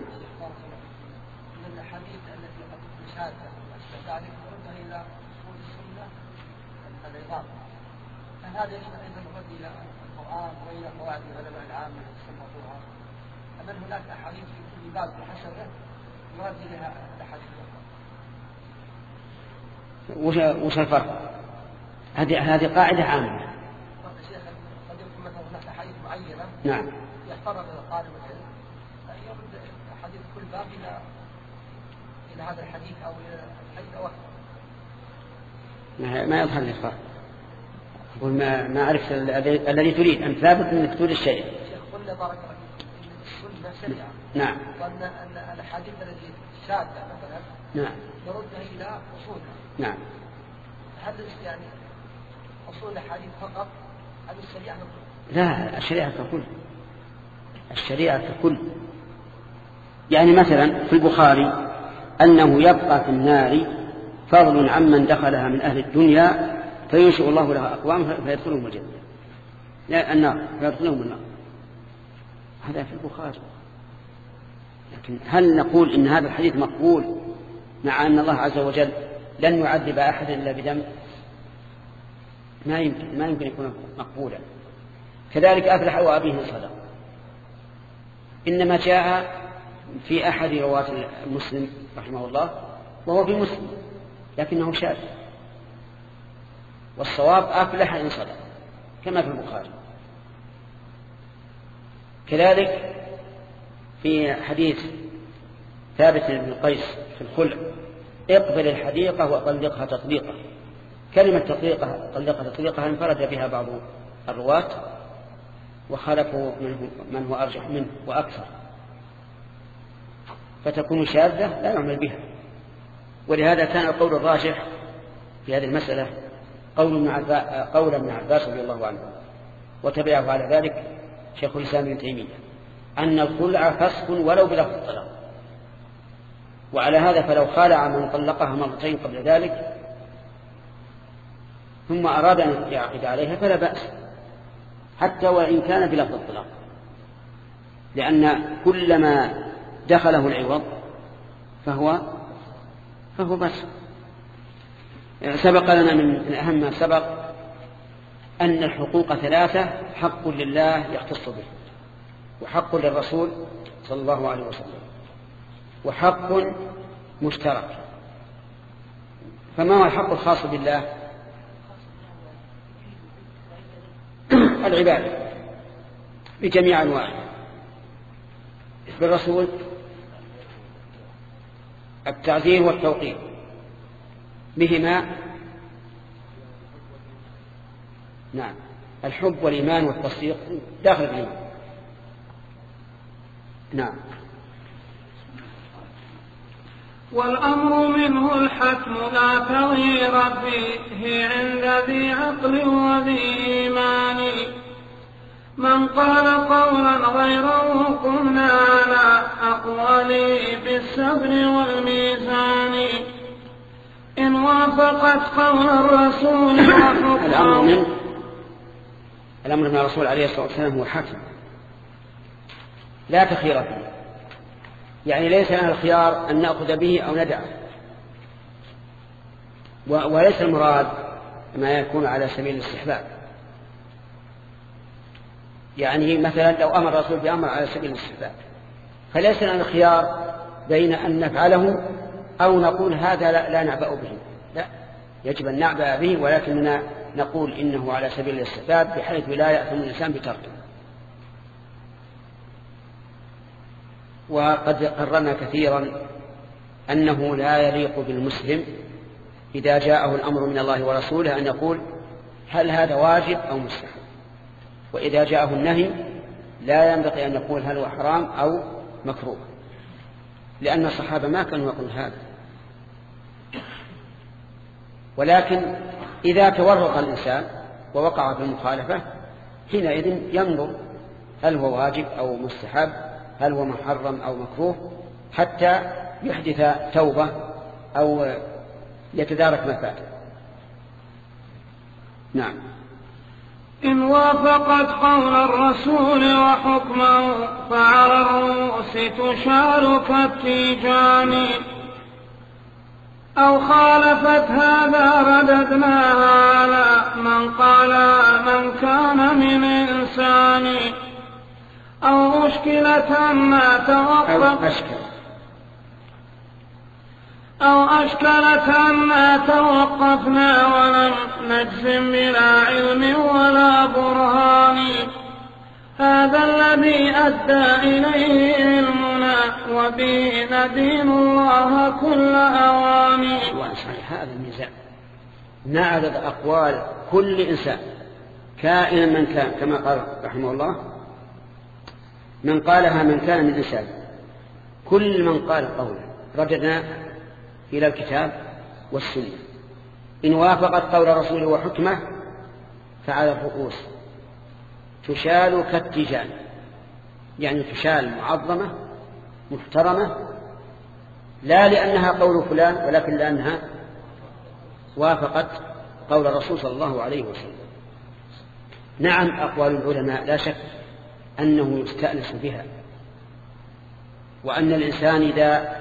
هذا أيضا يرد إلى القرآن وإلى قواعد العلماء العامة يسموها، أما هناك أحاديث في كل باب بحسبه يرد إليها الأحاديث الأخرى. وش الفرق؟ هذه قاعدة عامة. نعم. يحترم طالب العلم يرد حديث كل باب إلى هذا الحديث أو إلى الحديث أو أكثر. ما يظهر لي فرق. أقول ما عرفت الذي تريد أن ثابت أنك تريد الشيء. قلنا بارك الله قلنا شريعة. نعم. قلنا أن الأحاديث التي شاذة مثلا. نعم. نردها إلى أصولها. نعم. هل يعني أصول الحديث فقط هل الشريعة ككل؟ لا، الشريعة ككل. الشريعة ككل. يعني مثلا في البخاري أنه يبقى في النار فضل عمن دخلها من أهل الدنيا فينشئ الله لها أقوام فيدخلهم الجنة. لا النار فيدخلهم النار. هذا في البخاري. لكن هل نقول إن هذا الحديث مقبول مع أن الله عز وجل لن يعذب أحدا إلا بدم؟ ما يمكن يكون مقبولا. كذلك أفلح وأبيه صدق. إنما جاء في أحد رواة مسلم رحمه الله وهو في مسلم لكنه شاذ، والصواب أفلح إن صدق كما في البخاري. كذلك في حديث ثابت بن قيس في الخلع اقبل الحديقة وطلقها تطليقا. كلمة طلقها تطليقها انفرد بها بعض الرواة وخالفوا من هو أرجح منه وأكثر، فتكون شاذة لا يعمل بها. ولهذا كان القول الراجح في هذه المسألة قول ابن عباس رضي الله عنه، وتبعه على ذلك شيخ الإسلام ابن تيمية، أن الخلع فسخ ولو بلفظ الطلاق. وعلى هذا فلو خالع من طلقها مرتين قبل ذلك ثم أراد أن يعقد عليها فلا بأس حتى وإن كان بلفظ الطلاق، لأن كلما دخله العوض فهو بس. سبق لنا من أهم ما سبق أن الحقوق ثلاثة: حق لله يختص به، وحق للرسول صلى الله عليه وسلم، وحق مشترك. فما هو الحق الخاص بالله؟ العبادة بجميع أنواعها. بالرسول التعزير والتوقير، بهما نعم الحب والإيمان والتصديق داخل الإيمان. نعم. والأمر منه الحتم لا تغيير فيه عند ذي عقل وذي إيمان. من قال قولا غيره قمنا على أقواله بالصبر والميزان. إن وافقت قول الرسول وحكمه. الأمر من الرسول عليه الصلاة والسلام هو حتم لا تخير فيه، يعني ليس لنا الخيار أن نأخذ به أو ندعه، وليس المراد ما يكون على سبيل الاستحباب. يعني مثلا لو أمر الرسول بأمر على سبيل الاستحباب فليس لنا الخيار بين أن نفعله أو نقول هذا لا نعبأ به، لا، يجب أن نعبأ به، ولكننا نقول إنه على سبيل الاستحباب بحيث لا يأثم الإنسان بتركه. وقد قررنا كثيرا أنه لا يليق بالمسلم إذا جاءه الأمر من الله ورسوله أن يقول هل هذا واجب أو مستحب، وإذا جاءه النهي لا ينبغي أن يقول هل هو حرام أو مكروه، لأن الصحابة ما كانوا يقول هذا. ولكن إذا تورط الإنسان ووقع في المخالفة حينئذ ينظر هل هو واجب أو مستحب، هل هو محرم أو مكروه، حتى يحدث توبة أو يتدارك ما فات. نعم. إن وافقت قول الرسول وحكمه فعلى الرؤوس تشار كالتيجان. أو خالفت هذا رددناها على من قال من كان من إنسان. أو أشكلة ما توقفنا ولم نجزم بلا علم ولا برهان. هذا الذي أدى إليه علمنا وبه ندين الله كل أواني. هذا الميزان نعرض أقوال كل إنسان كائنا من كان، كما قال رحمه الله من قالها من كان من إنسان، كل من قال قولا رددنا إلى الكتاب والسنة، إن وافقت قول رسوله وحكمه فعلى الرؤوس تشال كالتيجان، يعني تشال معظمة محترمة، لا لأنها قول فلان ولكن لأنها وافقت قول الرسول صلى الله عليه وسلم. نعم أقوال العلماء لا شك أنه يستأنس بها، وأن الإنسان إذا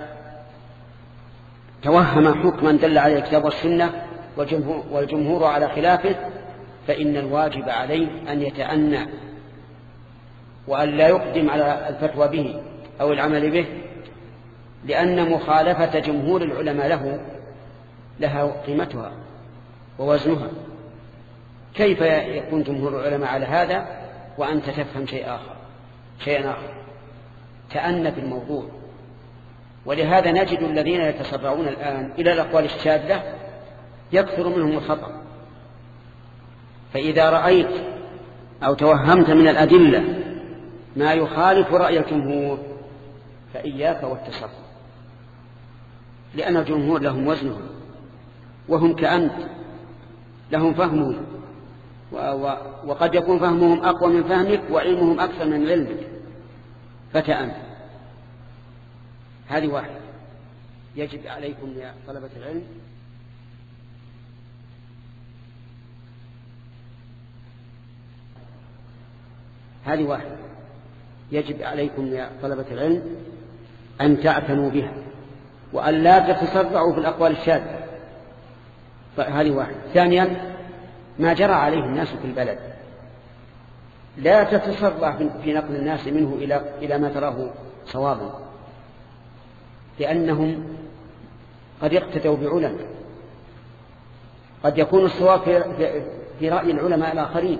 توهم حكما دل عليه الكتاب والسنة والجمهور على خلافه فإن الواجب عليه أن يتأنى وأن لا يقدم على الفتوى به أو العمل به، لأن مخالفة جمهور العلماء لها قيمتها ووزنها. كيف يكون جمهور العلماء على هذا وأنت تفهم شيئا آخر؟ تأنى في الموضوع. ولهذا نجد الذين يتسرعون الآن إلى الأقوال الشاذة يكثر منهم الخطأ. فإذا رأيت أو توهمت من الأدلة ما يخالف رأي الجمهور فإياك والتسرع، لأن الجمهور لهم وزنهم وهم كأنت لهم فهمهم، وقد يكون فهمهم أقوى من فهمك وعلمهم أكثر من علمك، فتأمل. هذه واحدة يجب عليكم يا طلبة العلم يجب عليكم يا طلبة العلم أن تعتنوا بها وأن لا تتسرعوا في الأقوال الشاذة. هذه واحدة. ثانيا ما جرى عليه الناس في البلد، لا تتسرع في نقل الناس منه إلى ما تراه صوابا، لأنهم قد اقتدوا بعلماء، قد يكون الصواب في رأي العلماء الآخرين.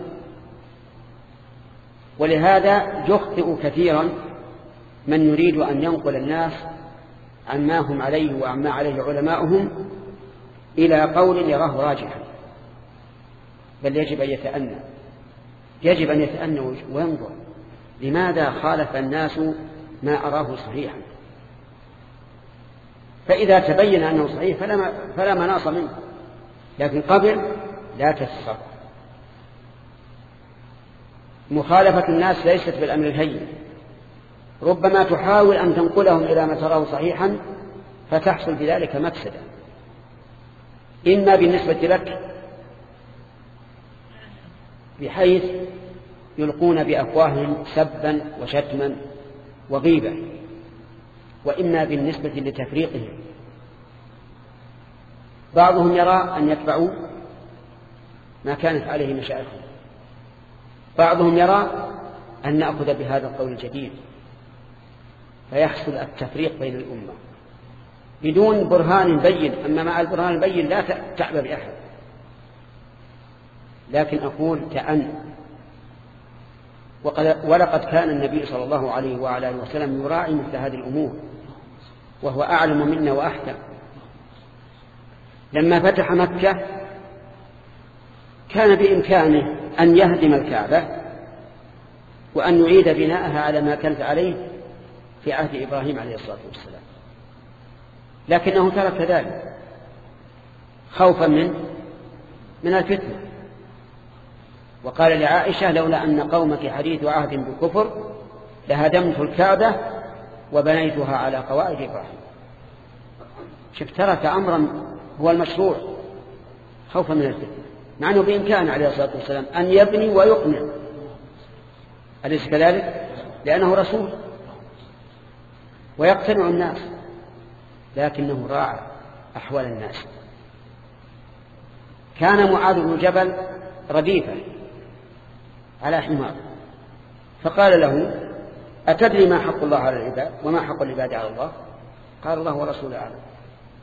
ولهذا يخطئ كثيرا من يريد أن ينقل الناس عما هم عليه وعما عليه علماؤهم إلى قول يراه راجحا، بل يجب أن يتأنى وينظر لماذا خالف الناس ما أراه صحيحا، فإذا تبين أنه صحيح فلا مناص منه، لكن قبل لا تتسرع. مخالفة الناس ليست بالأمر الهين، ربما تحاول أن تنقلهم إلى ما تراه صحيحا فتحصل بذلك مفسدة، إما بالنسبة لك بحيث يلقون بأفواههم سبا وشتما وغيبة، وإما بالنسبة لتفريقهم. بعضهم يرى أن يتبعوا ما كانت عليه مشايخهم، بعضهم يرى أن نأخذ بهذا القول الجديد، فيحصل التفريق بين الأمة بدون برهان بين. أما مع البرهان البين لا تعبى بأحد، لكن أقول تأن. ولقد كان النبي صلى الله عليه وعلى آله وسلم يراعي مثل هذه الأمور، وهو أعلم منا وأحكم. لما فتح مكة كان بإمكانه أن يهدم الكعبة وأن يعيد بناءها على ما كانت عليه في عهد إبراهيم عليه الصلاة والسلام، لكنه ترك ذلك خوفا من الفتنة. وقال لعائشة: لولا أن قومك حديث عهد بالكفر لهدمت الكعبة وبنيتها على قواعد إبراهيم. شف ترك أمرا هو المشروع خوفا من الفتنة، مع أنه بإمكان عليه الصلاة والسلام أن يبني ويقنع، أليس كذلك؟ لأنه رسول ويقتنع الناس، لكنه راعى أحوال الناس. كان معاذ بن جبل رديفا على حمار، فقال له: أتدري ما حق الله على العباد وما حق العباد على الله؟ قال: الله ورسوله أعلم.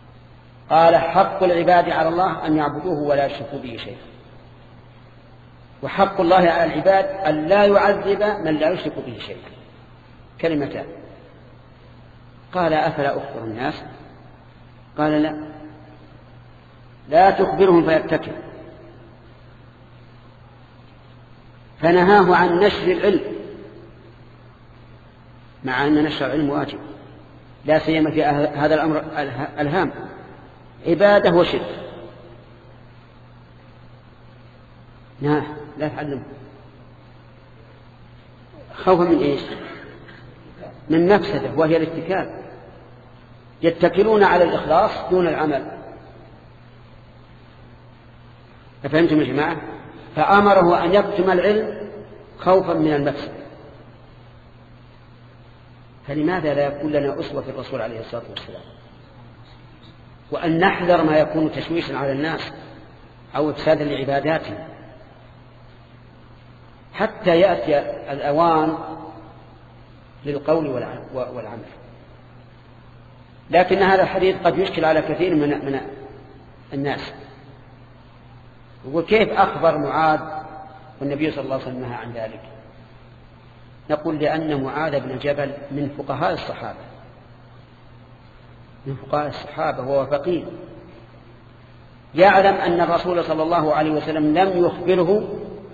قال: حق العباد على الله أن يعبدوه ولا يشركوا به شيئا. وحق الله على العباد أن لا يعذب من لا يشرك به شيئا. كلمتان. قال أفلا أخبر الناس؟ قال لا تخبرهم فيتكل. فنهاه عن نشر العلم، مع أن نشر العلم واجب، لا سيما في هذا الأمر الهام، عبادة وشرك. لا تعلم خوفا من إيش؟ من مفسدة، وهي الاتكال. يتكلون على الإخلاص دون العمل. أفهمتم يا جماعة؟ فأمره أن يكتم العلم خوفا من المفسدة. فلماذا لا يكون لنا أسوة في الرسول عليه الصلاة والسلام، وأن نحذر ما يكون تشويشا على الناس أو إفسادا لعباداتهم حتى يأتي الأوان للقول والعمل. لكن هذا الحديث قد يشكل على كثير من الناس. يقول كيف أخبر معاذ والنبي صلى الله عليه وسلم نهى عن ذلك؟ نقول لأن معاذ بن جبل من فقهاء الصحابة، من فقهاء الصحابة، وهو فقيه، يعلم أن الرسول صلى الله عليه وسلم لم يخبره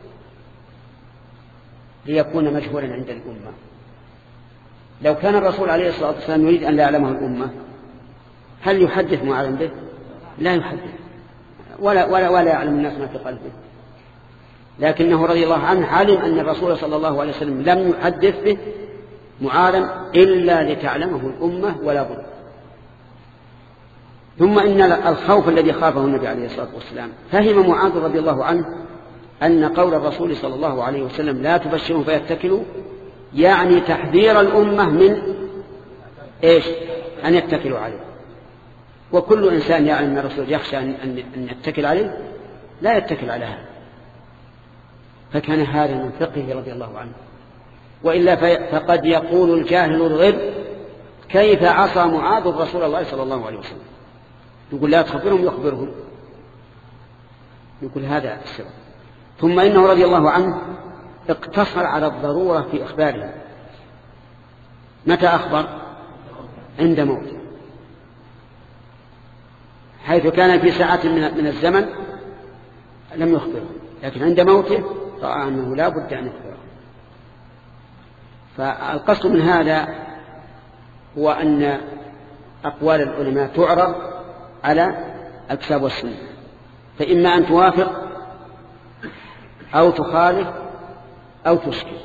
ليكون مجهولا عند الأمة. لو كان الرسول عليه الصلاة والسلام يريد أن لا يعلمه الأمة هل يحدث معاذ به؟ لا يحدث، ولا يعلم الناس ما في قلبه. لكنه رضي الله عنه علم أن الرسول صلى الله عليه وسلم لم يحدث به معاذا إلا لتعلمه الأمة ولا بد. ثم إن الخوف الذي خافه النبي عليه الصلاة والسلام فهم معاذ رضي الله عنه أن قول الرسول صلى الله عليه وسلم لا تبشرهم فيتكلوا يعني تحذير الأمة من إيش؟ أن يتكلوا عليه. وكل إنسان يعلم أن الرسول يخشى أن يتكل عليه لا يتكل على هذا. فكان هذا من فقهه رضي الله عنه. وإلا فقد يقول الجاهل الغب كيف عصى معاذ رسول الله صلى الله عليه وسلم؟ يقول لا تخبرهم يخبرهم. يقول هذا السبب. ثم إنه رضي الله عنه اقتصر على الضرورة في إخباره. متى أخبر؟ عند موته، حيث كان في ساعة من الزمن لم يخبره، لكن عند موته رأى أنه لا بد أن يخبره. فالقصد من هذا هو أن أقوال العلماء تعرض على الكتاب والسنة، فإما أن توافق أو تخالف أو تشكل.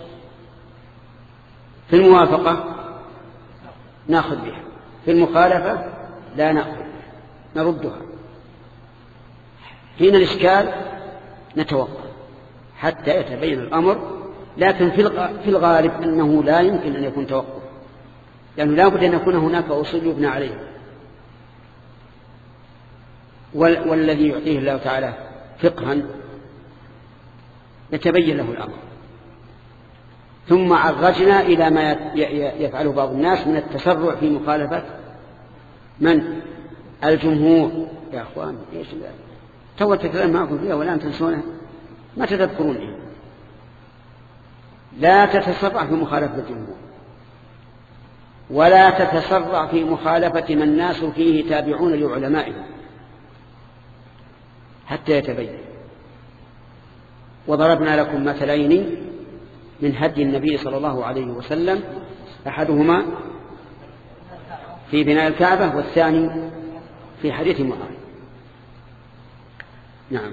في الموافقة نأخذ بها، في المخالفة لا نأخذ بها، نردها. حين الإشكال نتوقف حتى يتبين الأمر، لكن في الغالب أنه لا يمكن أن يكون توقف، لأنه لا بد أن يكون هناك أصول يبنى عليه. والذي يعطيه الله تعالى فقها يتبين له الأمر. ثم عرجنا إلى ما يفعله بعض الناس من التسرع في مخالفة من؟ الجمهور. يا أخوان إيش تو الكلام معكم فيها ولا تنسونه، ما تذكرونه. لا تتسرع في مخالفة الجمهور، ولا تتسرع في مخالفة من الناس فيه تابعون لعلمائهم حتى يتبين. وضربنا لكم مثلين من هدي النبي صلى الله عليه وسلم، أحدهما في بناء الكعبة والثاني في حديث معاذ. نعم.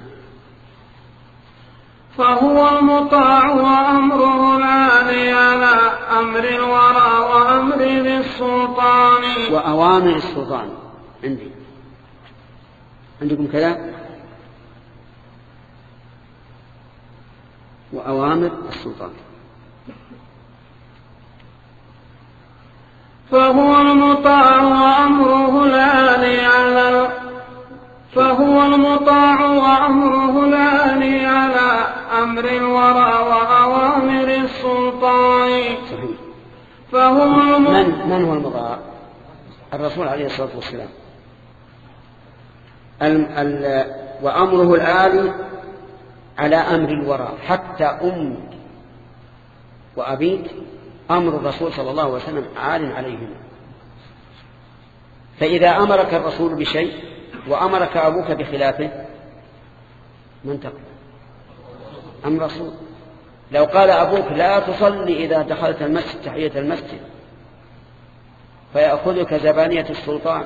فهو المطاع وأمره العالي على أمر الورى وأمر ذي السلطان. وأوامر السلطان عندكم كذا؟ وأوامر السلطان. فهو المطاع وأمره العالي على أمر الورى وأوامر السلطان. من هو المطاع؟ الرسول عليه الصلاة والسلام. وأمره العالي على أمر الورى حتى أمك وأبيك أمر الرسول صلى الله عليه وسلم عال عليهم. فإذا أمرك الرسول بشيء وأمرك أبوك بخلافه من تقبل؟ أمر الرسول. لو قال أبوك لا تصلي إذا دخلت المسجد تحية المسجد فيأخذك زبانية السلطان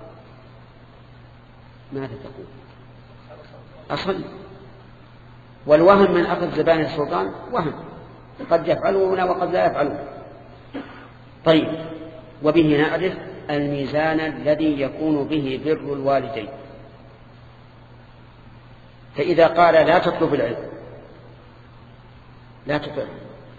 ماذا تقول؟ أصلي. والوهم من أخذ زبانية السلطان وهم، قد يفعلون وقد لا يفعلون. طيب، وبه نعرف الميزان الذي يكون به بر الوالدين. فإذا قال لا تطلب العلم لا تطلب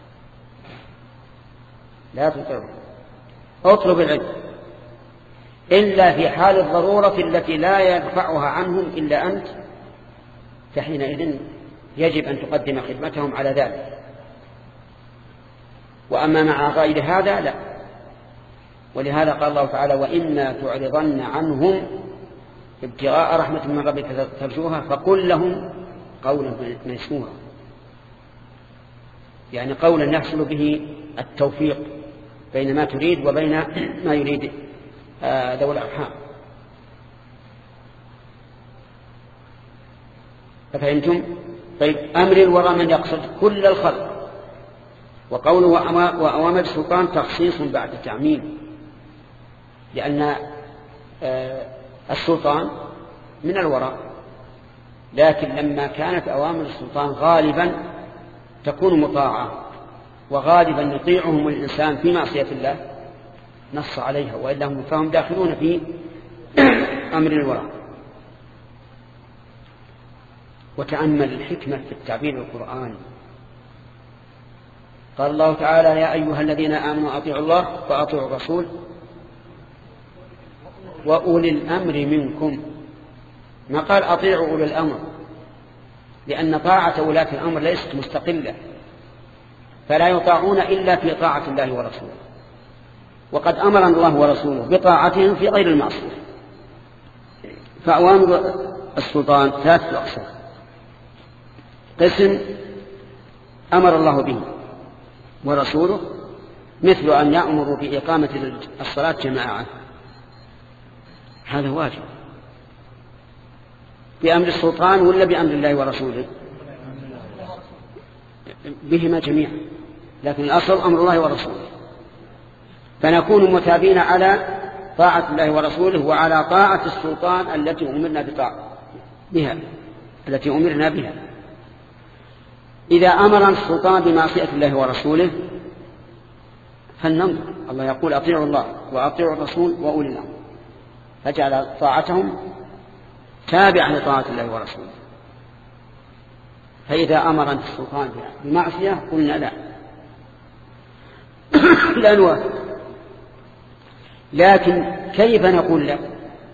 اطلب العلم إلا في حال الضرورة التي لا يدفعها عنهم إلا أنت، فحينئذ يجب أن تقدم خدمتهم على ذلك. وأما مع غير هذا لا. ولهذا قال الله تعالى وإما تعرضن عنهم ابتغاء رحمة من ربك ترجوها فقل لهم قولا ميسورا، يعني قولا يحصل به التوفيق بين ما تريد وبين ما يريد ذوي الأرحام. ففهمتم؟ طيب، أمر الورى من يقصد كل الخلق، وقوله وأوامر السلطان تخصيص بعد تعميم، لأن السلطان من الورى، لكن لما كانت أوامر السلطان غالبا تكون مطاعة وغالبا يطيعهم الإنسان في معصية الله نص عليها، وإلا فهم داخلون في أمر الورى. وتأمل الحكمة في التعبير القرآني. قال الله تعالى يا أيها الذين آمنوا أطيعوا الله وأطيعوا الرسول وأولي الأمر منكم، ما قال أطيعوا أولي الأمر، لأن طاعة ولاة الأمر ليست مستقلة، فلا يطاعون إلا في طاعة الله ورسوله، وقد أمر الله ورسوله بطاعتهم في غير المعصية. فأوامر السلطان ثلاثة أقسام: قسم أمر الله به ورسوله، مثل أن يأمروا بإقامة الصلاة جماعة، هذا واجب بأمر السلطان ولا بأمر الله ورسوله؟ بهما جميعا، لكن الأصل أمر الله ورسوله، فنكون متابعين على طاعة الله ورسوله وعلى طاعة السلطان التي أمرنا بها. إذا أمر السلطان بمعصية الله ورسوله فلننظر، الله يقول أطيعوا الله وأطيعوا الرسول وأولي الأمر، فجعل طاعتهم تابعة لطاعة الله ورسوله. فإذا أمر السلطان بمعصية قلنا لا نوافق. لكن كيف نقول لا؟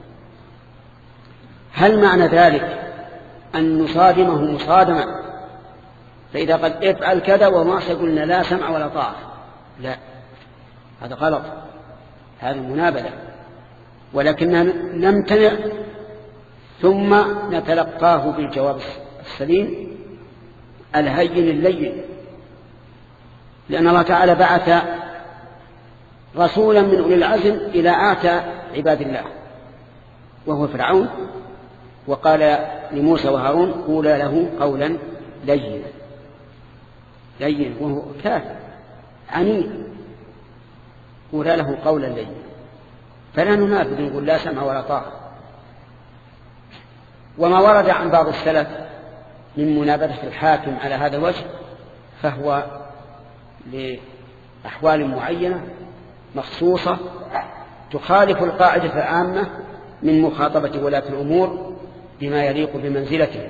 هل معنى ذلك أن نصادمه مصادمة فإذا قد افعل كذا ومعصية قلنا لا سمع ولا طاعة؟ لا، هذا غلط، هذا منابذة، ولكننا نمتنع ثم نتلقاه بالجواب السليم الهين اللين، لأن الله تعالى بعث رسولا من أولي العزم إلى أعتى عباد الله وهو فرعون، وقال لموسى وهارون قولا له قولا لينا، لين وهو كافر عنيد، قولا له قولا لينا، فلا ننافذ نقول لا سمع ولا طاعة. وما ورد عن بعض السلف من منابذة الحاكم على هذا الوجه فهو لأحوال معينة مخصوصة تخالف القاعدة العامة من مخاطبة ولاة الأمور بما يليق بمنزلته،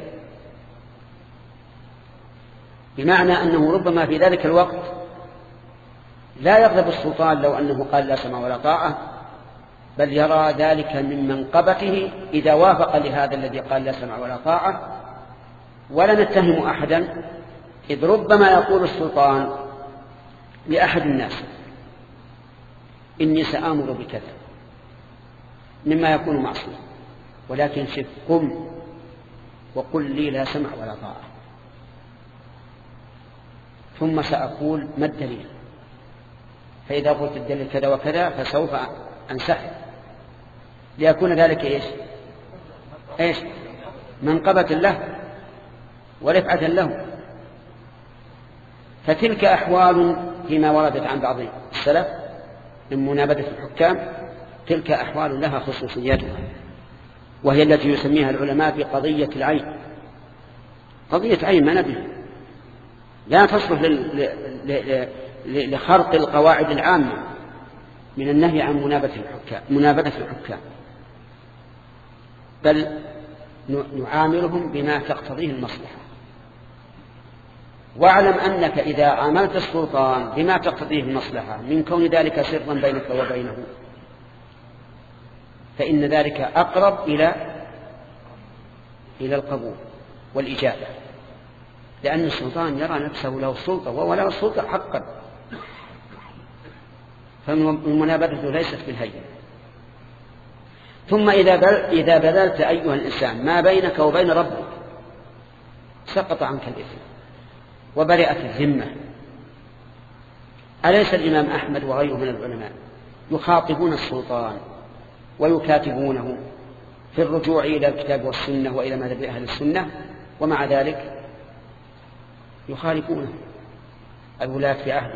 بمعنى أنه ربما في ذلك الوقت لا يغضب السلطان لو أنه قال لا سمع ولا طاعة، بل يرى ذلك من منقبته إذا وافق لهذا الذي قال لا سمع ولا طاعة. ولا نتهم أحدا، إذ ربما يقول السلطان لأحد الناس إني سآمر بكذا مما يكون معصية، ولكن قم وقل لي لا سمع ولا طاعة، ثم سأقول ما الدليل، فإذا قلت الدليل كذا وكذا فسوف أنسحب، ليكون ذلك إيش منقبة له ورفعة له. فتلك أحوال فيما وردت عن بعض السلف من منابذة الحكام، تلك أحوال لها خصوصياتها، وهي التي يسميها العلماء بقضية العين. قضية عين ما نبي لا تصلح لخرق القواعد العامة من النهي عن منابذة الحكام، بل نعاملهم بما تقتضيه المصلحة. واعلم أنك إذا عاملت السلطان بما تقتضيه المصلحة من كون ذلك سرا بينك وبينه فإن ذلك أقرب إلى القبول والإجابة، لأن السلطان يرى نفسه له السلطة وهو له السلطة حقا، فالمنابذة ليست بالهين. ثم إذا بذلت أيها الإنسان ما بينك وبين ربك سقط عنك الإثم وبرئت الذمة. أليس الإمام أحمد وغيره من العلماء يخاطبون السلطان ويكاتبونه في الرجوع إلى الكتاب والسنة وإلى مذهب أهل السنة، ومع ذلك يخالفونه الولاة في عهده؟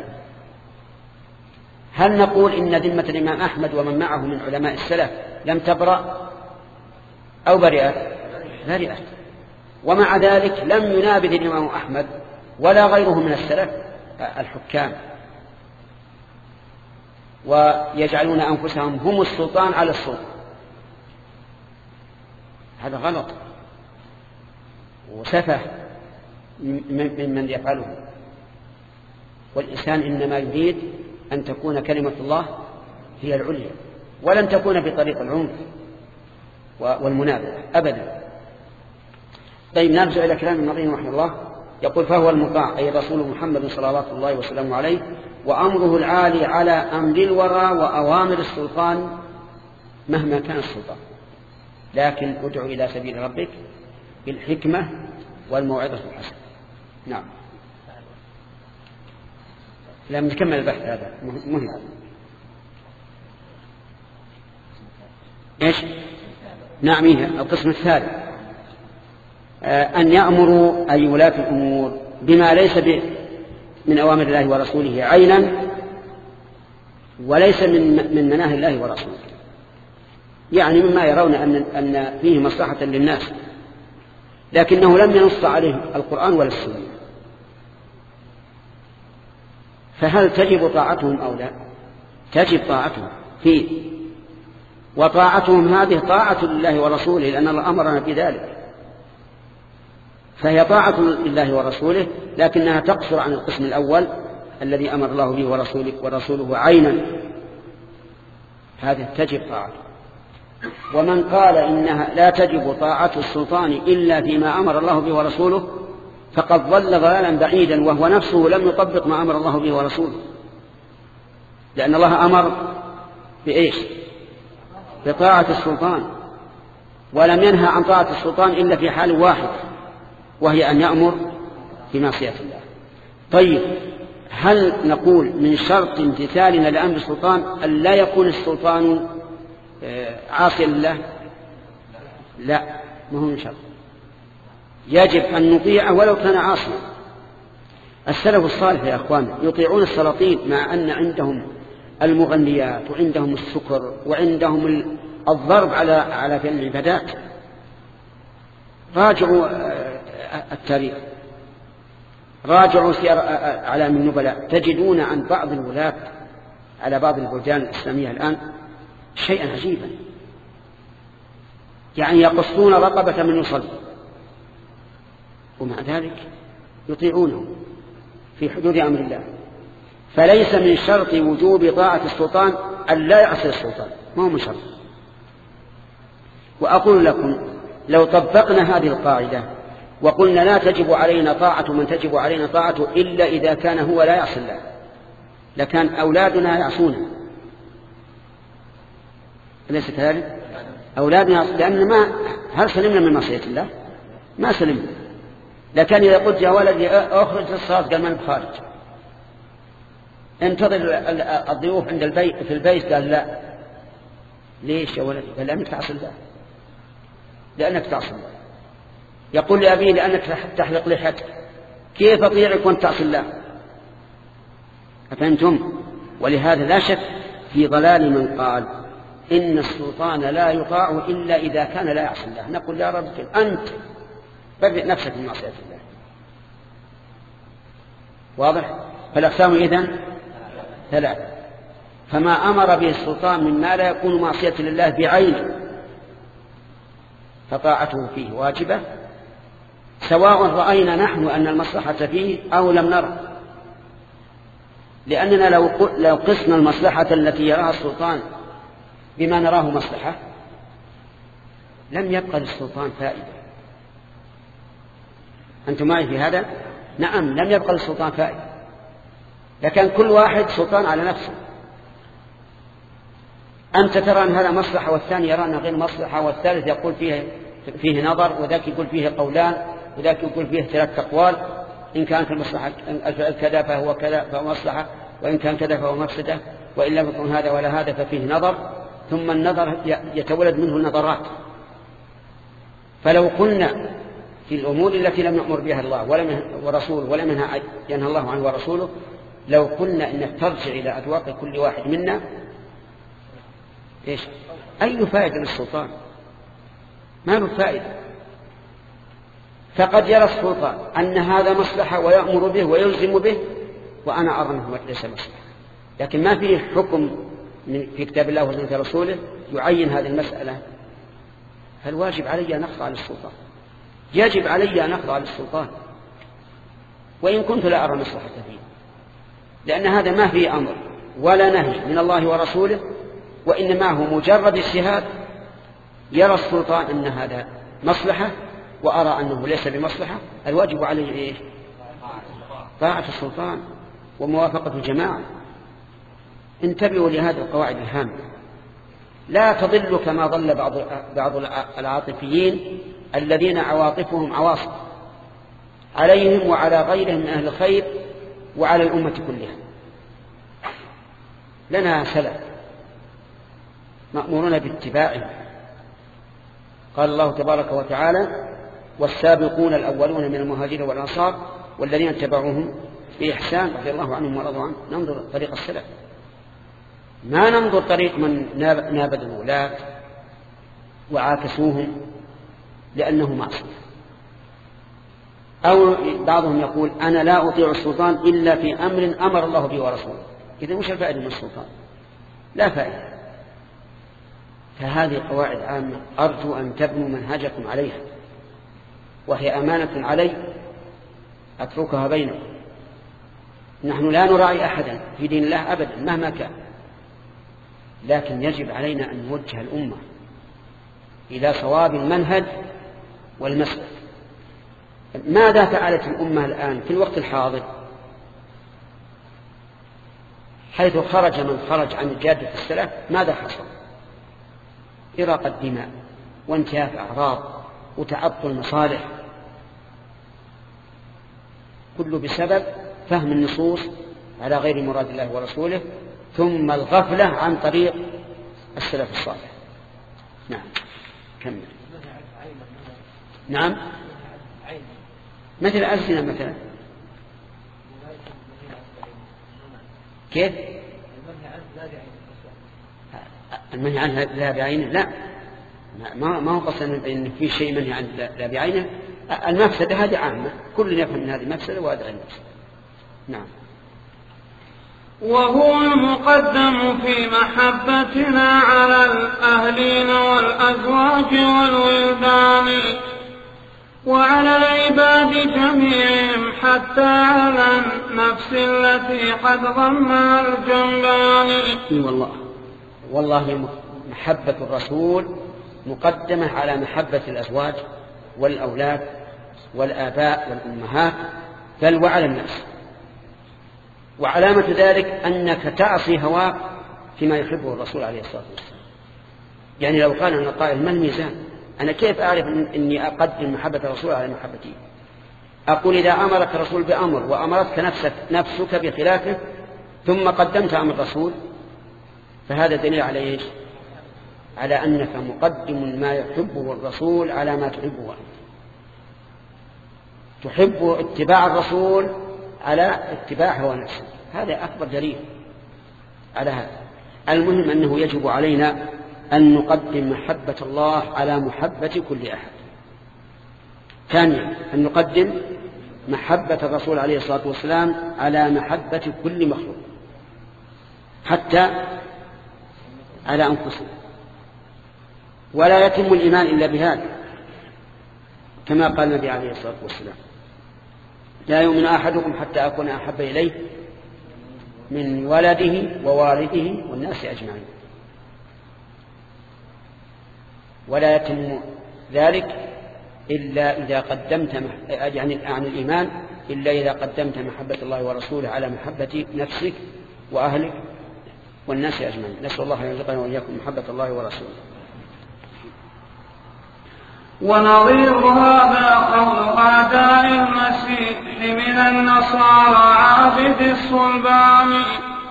هل نقول إن ذمة الإمام أحمد ومن معه من علماء السلف لم تبرأ أو برئت؟ برئت، ومع ذلك لم ينابذ الإمام أحمد ولا غيره من السلف الحكام، ويجعلون أنفسهم هم السلطان على السلطة. هذا غلط وسفه ممن يفعله. والإنسان إنما يريد أن تكون كلمة الله هي العليا، ولن تكون بطريق العنف والمنابذة أبدا. طيب نرجع إلى كلام النظيم رحمه الله، يقول فهو المطاع أي رسول محمد صلى الله عليه وسلم عليه، وأمره العالي على أمر الورى وأوامر السلطان مهما كان السلطان، لكن ادع إلى سبيل ربك بالحكمة والموعظة الحسنة. نعم. لم نكمل البحث هذا مهم. إيش؟ نعم. القسم الثالث أن يأمروا أي ولاة الأمور بما ليس من أوامر الله ورسوله عينا، وليس من مناهي الله ورسوله، يعني مما يرون أن فيه مصلحة للناس، لكنه لم ينص عليه القرآن ولا السنة. فهل تجب طاعتهم أو لا؟ تجب طاعتهم فيه، وطاعتهم هذه طاعة لله ورسوله، لأن الله أمرنا بذلك، فهي طاعة لله ورسوله، لكنها تقصر عن القسم الأول الذي أمر الله به ورسوله عينا، هذه تجب طاعته. ومن قال إنها لا تجب طاعة السلطان إلا فيما أمر الله به ورسوله فقد ضل ضلالا بعيدا، وهو نفسه لم يطبق ما أمر الله به ورسوله، لأن الله أمر بإيش؟ بطاعة السلطان، ولم ينهى عن طاعة السلطان إلا في حال واحد، وهي أن يأمر بمعصية الله. طيب هل نقول من شرط امتثالنا لأمر السلطان أن لا يكون السلطان عاصيا لله؟ لا، ما هو من شرط، يجب أن نطيعه ولو كان عاصيا. السلف الصالح يا أخوان يطيعون السلاطين مع أن عندهم المغنيات وعندهم السكر وعندهم الضرب على فعل العبادات. راجعوا التاريخ، راجعوا سير أعلام النبلاء، تجدون عن بعض الولاة على بعض البلدان الإسلامية الآن شيئا عجيبا، يعني يقصون رقبة من يصلي ومع ذلك يطيعونه في حدود أمر الله. فليس من شرط وجوب طاعة السلطان أن لا يعصي السلطان، ما هو من شرط. وأقول لكم لو طبقنا هذه القاعدة وقلنا لا تجب علينا طاعة من تجب علينا طاعته إلا إذا كان هو لا يعصي الله، لكان أولادنا يعصونه. أليس كذلك؟ أولادنا، لأن هل سلمنا من معصية الله؟ ما سلمنا. لكن إذا قلت يا ولدي أخرج للصلاة قال من بخارج، انتظر الضيوف عند البيت في البيت. قال لا. ليش يا ولدي؟ قال لأنك تعصي الله، لأنك تعصي الله. يقول لأبيه لأنك تحلق لحيتك. كيف أطيعك وأنت تعصي الله؟ أفهمتم؟ ولهذا لا شك في ضلال من قال إن السلطان لا يطاع إلا إذا كان لا يعصي الله. نقول يا رب أنت برئ نفسك من معصية الله. واضح؟ فالأقسام إذن ثلاثة. فما أمر به السلطان مما لا يكون معصية لله بعينه فطاعته فيه واجبة، سواء رأينا نحن أن المصلحة فيه أو لم نرى. لأننا لو قسنا المصلحة التي يراها السلطان بما نراه مصلحة لم يبقى للسلطان فائدة. أنتم معي في هذا؟ نعم، لم يبقى للسلطان فائدة. لكن كل واحد سلطان على نفسه. أنت ترى أن هذا مصلحة والثاني يرى أنه غير مصلحة، والثالث يقول فيه نظر، وذاك يقول فيه قولان، وذاك يقول فيه 3 أقوال. إن كانت المصلحة الفعل كذا فهو كذا فهو مصلحة، وإن كان كذا فهو مفسدة، وإن لم يكن هذا ولا هذا ففيه نظر. ثم النظر يتولد منه النظرات. فلو قلنا في الأمور التي لم يأمر بها الله ورسوله ولا منها ينهى الله عنه ورسوله، لو قلنا إنك ترجع إلى أذواق كل واحد منا، إيش؟ أي فائدة للسلطان؟ ما له فائدة. فقد يرى السلطان أن هذا مصلحة ويأمر به ويلزم به، وأنا أرى أنه ليس مصلحة. لكن ما فيه حكم في كتاب الله وسنة رسوله يعين هذه المسألة. فالواجب علي أن أخضع للسلطان، يجب علي أن أخضع للسلطان وإن كنت لا أرى مصلحة فيه، لأن هذا ما فيه أمر ولا نهي من الله ورسوله، وإنما هو مجرد اجتهاد. يرى السلطان أن هذا مصلحة وأرى أنه ليس بمصلحة، الواجب عليه إيه؟ طاعة السلطان وموافقة الجماعة. انتبهوا لهذه القواعد الهامة، لا تضل كما ضل بعض العاطفيين الذين عواطفهم عواصف عليهم وعلى غيرهم من أهل الخير وعلى الأمة كلها. لنا سلف مأمورون باتباعهم. قال الله تبارك وتعالى: والسابقون الأولون من المهاجرين والأنصار والذين اتبعوهم بإحسان رضي الله عنهم ورضوا عنه. ننظر طريق السلف، ما ننظر طريق من نابذ الولاة وعاكسوهم لأنه معصية. أو بعضهم يقول: أنا لا أطيع السلطان إلا في أمر أمر الله به ورسوله. إذن وش الفائدة من السلطان؟ لا فائدة. فهذه قواعد عامة أرجو أن تبنوا منهجكم عليها، وهي أمانة علي أتركها بينكم. نحن لا نراعي أحدا في دين الله أبدا مهما كان، لكن يجب علينا أن نوجه الأمة إلى صواب المنهج والمسلك. ماذا فعلت الأمة الآن في الوقت الحاضر حيث خرج من خرج عن جادة السلف؟ ماذا حصل؟ إراقة دماء وانتهاك أعراض وتعطل مصالح، كله بسبب فهم النصوص على غير مراد الله ورسوله، ثم الغفلة عن طريق السلف الصالح. نعم كمل. نعم مثل ألسنة مثلا. كيف؟ المنهي عنه لا بعينه؟ لا، ما هو قصد أن في شيء منهي عنه لا بعينه. المفسدة هذه عامة، كل يفهم من هذه المفسدة وهذه المفسدة. نعم. وهو المقدم في محبتنا على الأهلين والأزواج والولدان وعلى العباد جميعهم، حتى على النفس التي قد ضمها الجنبان. والله محبة الرسول مقدمة على محبة الأزواج والأولاد والآباء والأمهات، بل وعلى الناس. وعلامة ذلك أنك تعصي هواك فيما يحبه الرسول عليه الصلاة والسلام. يعني لو قال أن قائل: ما الميزان؟ أنا كيف أعرف أني أقدم محبة الرسول على محبتي؟ أقول: إذا أمرك الرسول بأمر وأمرتك نفسك بخلافه ثم قدمت أمر الرسول، فهذا دليل على إيش؟ على أنك مقدم ما يحبه الرسول على ما تحبه أنت. تحب اتباع الرسول على اتباع هوى نفسك، هذا أكبر دليل على هذا. المهم أنه يجب علينا أن نقدم محبة الله على محبة كل أحد. ثانيا أن نقدم محبة الرسول عليه الصلاة والسلام على محبة كل مخلوق، حتى على أنفسنا. ولا يتم الإيمان إلا بهذا، كما قال النبي عليه الصلاة والسلام: لا يؤمن أحدكم حتى أكون أحب إليه من ولده ووالده والناس أجمعين. ولا يتم ذلك إلا إذا قدمت عن الإيمان إلا إذا قدمت محبة الله ورسوله على محبة نفسك وأهلك والناس أجمعين. نسأل الله أن يرزقنا وإياكم محبة الله ورسوله. ونظير هذا قول أعداء المسيح من النصارى عابد الصلبان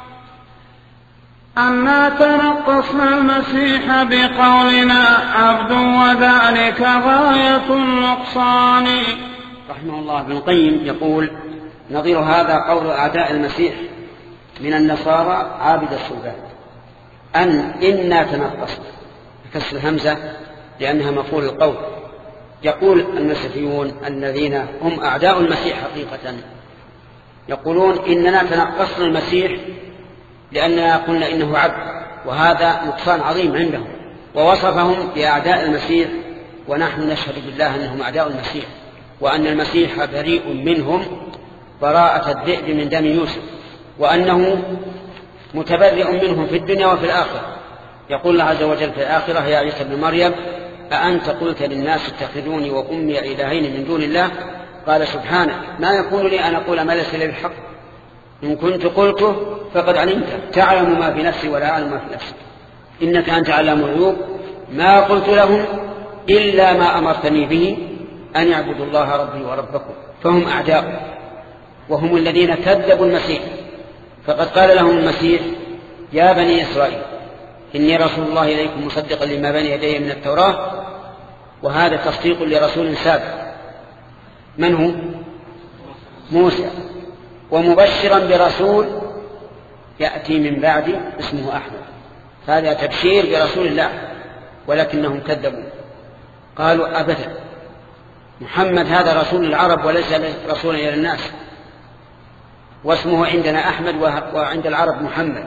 أنا تنقصنا المسيح بقولنا عبد وذلك غاية النقصان. رحمه الله ابن القيم يقول: نظير هذا قول أعداء المسيح من النصارى عابد الصلبان إنا تنقصنا، بكسر الهمزة لأنها مفعول القول. يقول المسيحيون الذين هم أعداء المسيح حقيقة، يقولون إننا تنقصنا المسيح لأننا قلنا إنه عبد، وهذا نقصان عظيم عندهم. ووصفهم بأعداء المسيح، ونحن نشهد بالله أنهم أعداء المسيح، وأن المسيح بريء منهم براءة الذئب من دم يوسف، وأنه متبرئ منهم في الدنيا وفي الآخرة. يقول الله عز وجل في الآخرة: يا عيسى ابن مريم أأنت قلت للناس اتخذوني وأمي إلهين من دون الله؟ قال: سبحانك، ما يكون لي أن أقول ما ليس لي بالحق، إن كنت قلته فقد علمته، تعلم ما في نفسي ولا أعلم ما في نفسك، إنك أنت علام الغيوب. ما قلت لهم إلا ما أمرتني به أن يعبدوا الله ربي وربكم. فهم أعداء، وهم الذين كذبوا المسيح. فقد قال لهم المسيح: يا بني إسرائيل إني رسول الله إليكم مصدقا لما بين يدي من التوراة. وهذا تصديق لرسول سابق، من هو؟ موسى. ومبشرا برسول يأتي من بعد اسمه أحمد. هذا تبشير برسول الله، ولكنهم كذبوا، قالوا: أبدا، محمد هذا رسول العرب وليس رسولا إلى الناس، واسمه عندنا أحمد وعند العرب محمد.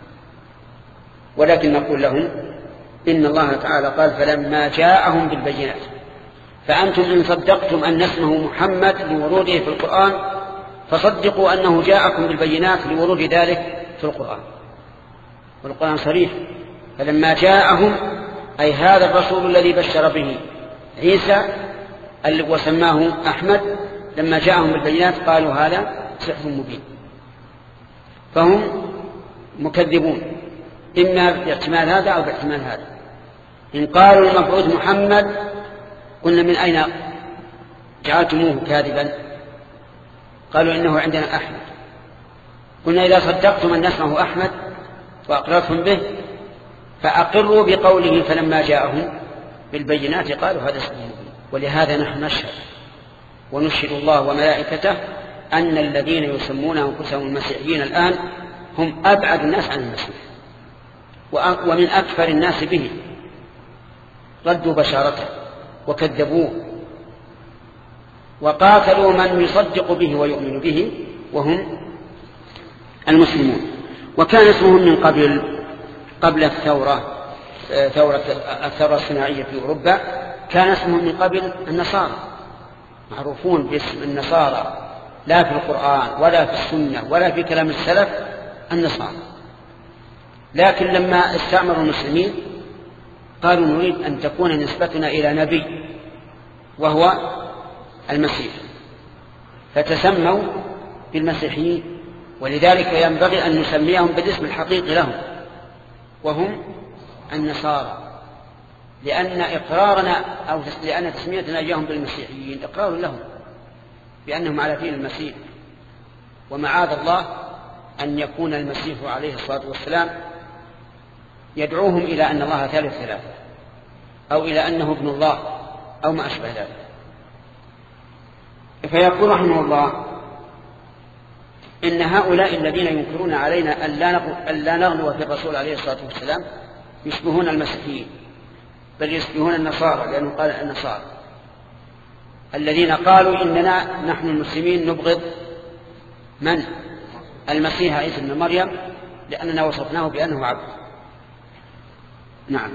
ولكن نقول لهم إن الله تعالى قال: فلما جاءهم بالبينات. فأنتم إن صدقتم أن اسمه محمد لوروده في القرآن فصدقوا أنه جاءكم بالبينات لورود ذلك في القرآن، والقرآن صريح. فلما جاءهم أي هذا الرسول الذي بشر به عيسى وسماه أحمد، لما جاءهم بالبينات قالوا هذا سحر مبين. فهم مكذبون، إما باحتمال هذا أو باحتمال هذا. إن قالوا المبعوث محمد قلنا: من أين جعلتموه كاذبا؟ قالوا: إنه عندنا أحمد. قلنا: إذا صدقتم أن اسمه أحمد وأقررتم به فأقروا بقوله فلما جاءهم بالبينات قالوا هذا سحر مبين. ولهذا نحن نشهد ونشهد الله وملائكته أن الذين يسمون أنفسهم المسيحيين الآن هم أبعد الناس عن المسيح، ومن أكثر الناس به، ردوا بشارته وكذبوه وقاتلوا من يصدق به ويؤمن به وهم المسلمون. وكان اسمهم من قبل الثورة الصناعية في أوروبا، كان اسمهم من قبل النصارى، معروفون باسم النصارى، لا في القرآن ولا في السنة ولا في كلام السلف النصارى. لكن لما استعمروا المسلمين قالوا: نريد أن تكون نسبتنا إلى نبي وهو المسيح، فتسموا بالمسيحيين. ولذلك ينبغي أن نسميهم بالاسم الحقيقي لهم وهم النصارى، لأن إقرارنا أو لأن تسميتنا إياهم بالمسيحيين إقرار لهم بأنهم على دين المسيح. ومعاذ الله أن يكون المسيح عليه الصلاة والسلام يدعوهم إلى أن الله ثالث ثلاثة أو إلى أنه ابن الله أو ما أشبه ذلك. فيقول رحمه الله إن هؤلاء الذين ينكرون علينا أن لا نغلو في الرسول عليه الصلاة والسلام يشبهون المسيحيين، بل يشبهون النصارى، لأنه قال النصارى الذين قالوا إننا نحن المسلمين نبغض من؟ المسيح عيسى ابن مريم، لأننا وصفناه بأنه عبد. نعم.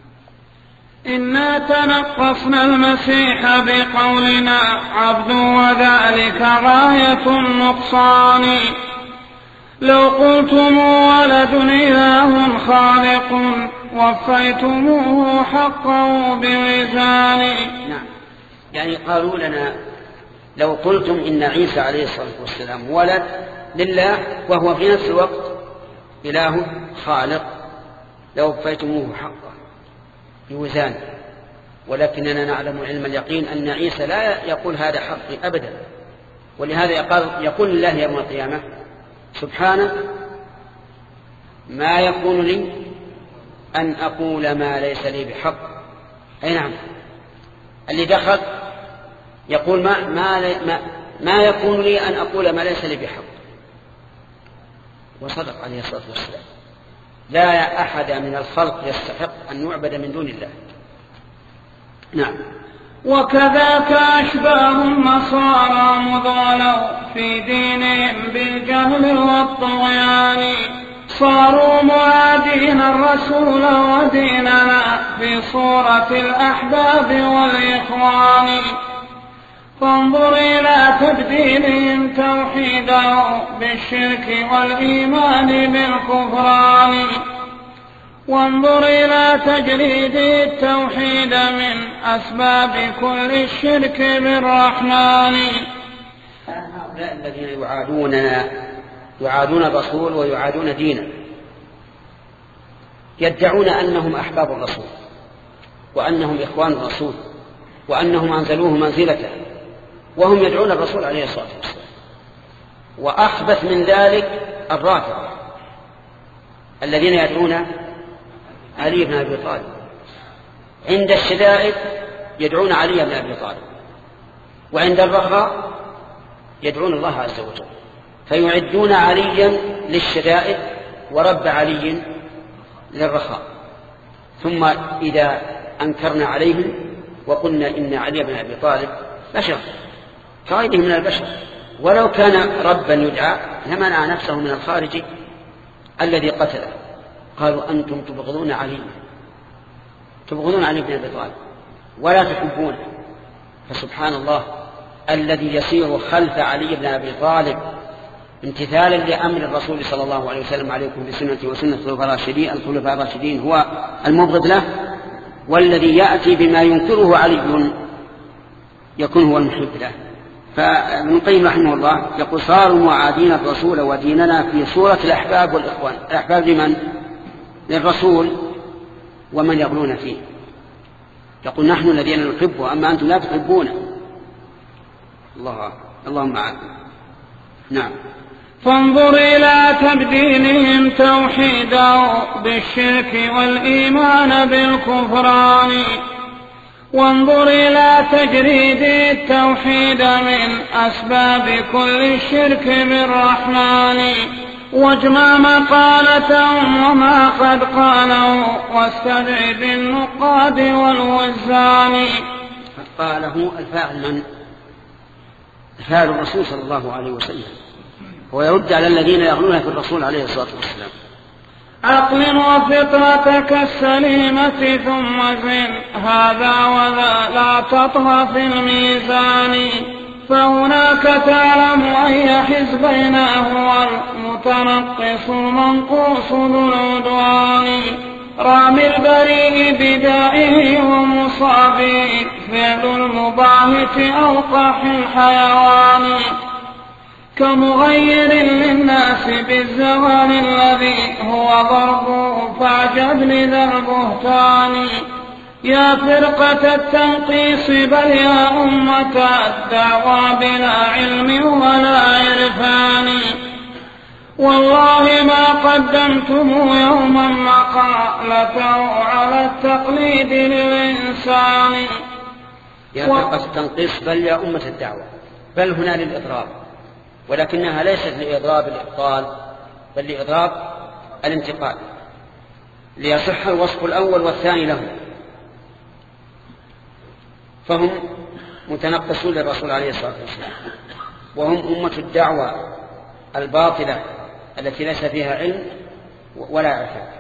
إنا تنقصنا المسيح بقولنا عبد وذلك غاية النقصان. لو قلتم ولد إله خالق وفيتموه حقا بميزان. نعم، يعني قالوا لنا لو قلتم إن عيسى عليه الصلاة والسلام ولد لله وهو في نفس الوقت إله خالق لوفيتموه حقا بوزان، ولكننا نعلم علم اليقين أن عيسى لا يقول هذا حقي أبدا، ولهذا يقول الله يوم القيامة سبحانه ما يكون لي أن أقول ما ليس لي بحق. أي نعم، اللي دخل يقول ما يكون لي أن أقول ما ليس لي بحق، وصدق عليه الصلاة والسلام. لا أحد من الخلق يستحق أن يعبد من دون الله. نعم. وكذاك أشباه النصارى مضالوا في دينهم بالجهل والطغيان، صاروا معادين الرسول وديننا في صورة الأحباب والإخوان. فانظر إلى تبديلهم توحيدا بالشرك والإيمان بالكفران، وانظر إلى تجريد التوحيد من أسباب كل الشرك بالرحمن. هؤلاء الذين يعادون الرسول ويعادون دينه يدعون أنهم أحباب الرسول وأنهم إخوان الرسول وأنهم أنزلوه منزلته، وهم يدعون الرسول عليه الصلاة والسلام. وأخبث من ذلك الرافضة الذين يدعون علي بن أبي طالب، عند الشدائد يدعون علي بن أبي طالب، وعند الرخاء يدعون الله عز وجل، فيعدون عليا للشدائد ورب علي للرخاء. ثم إذا أنكرنا عليهم وقلنا إن علي بن أبي طالب بشر كغيره من البشر، ولو كان ربا يدعى لمنع نفسه من الخارج الذي قتله. قالوا أنتم تبغضون علي بن أبي طالب ولا تحبونه. فسبحان الله الذي يسير خلف علي بن أبي طالب امتثالا لأمر الرسول صلى الله عليه وسلم عليكم بسنتي وسنة الخلفاء الراشدين هو المبغض له، والذي يأتي بما ينكره علي يكون هو المحب له. فابن القيم رحمه الله يقول صاروا معادين الرسول وديننا في صورة الأحباب والإخوان. الأحباب لمن؟ للرسول ومن يغلون فيه. يقول نحن الذين نحبه أما أنتم لا تحبونه. اللهم عافنا. نعم. فانظر إلى تبديلهم توحيدا بالشرك والإيمان بالكفران، وانظر إلى تجريد التوحيد من أسباب كل الشرك بالرحمن، واجمع مقالتهم وما قد قالوا واستدع بالنقاد والوزان. قاله الفاعل من؟ فعل الرسول صلى الله عليه وسلم، ويرد على الذين يغلون في الرسول عليه الصلاة والسلام. أقل وفطرتك السليمة ثم زن هذا وذا لا تطغى في الميزان، فهناك تعلم أي حزبين هو المتنقص المنقوص ذو العدوان، رامي البريء بدائه ومصابه فعل المباهت أوقح الحيوان، كمغير للناس بالزوال الذي هو ضربه فاعجب لذا البهتان. يا فرقة التنقيص بل يا أمة الدعوى بلا علم ولا عرفان، والله ما قدمتم يوما مقالة على التقليد للإنسان. يا فرقة التنقيص بل يا أمة الدعوة، بل هنا للإضراب، ولكنها ليست لإضراب الإبطال بل لإضراب الانتقال، ليصح الوصف الأول والثاني له. فهم متنقصون للرسول عليه الصلاة والسلام، وهم أمة الدعوة الباطلة التي ليس فيها علم ولا عفاف.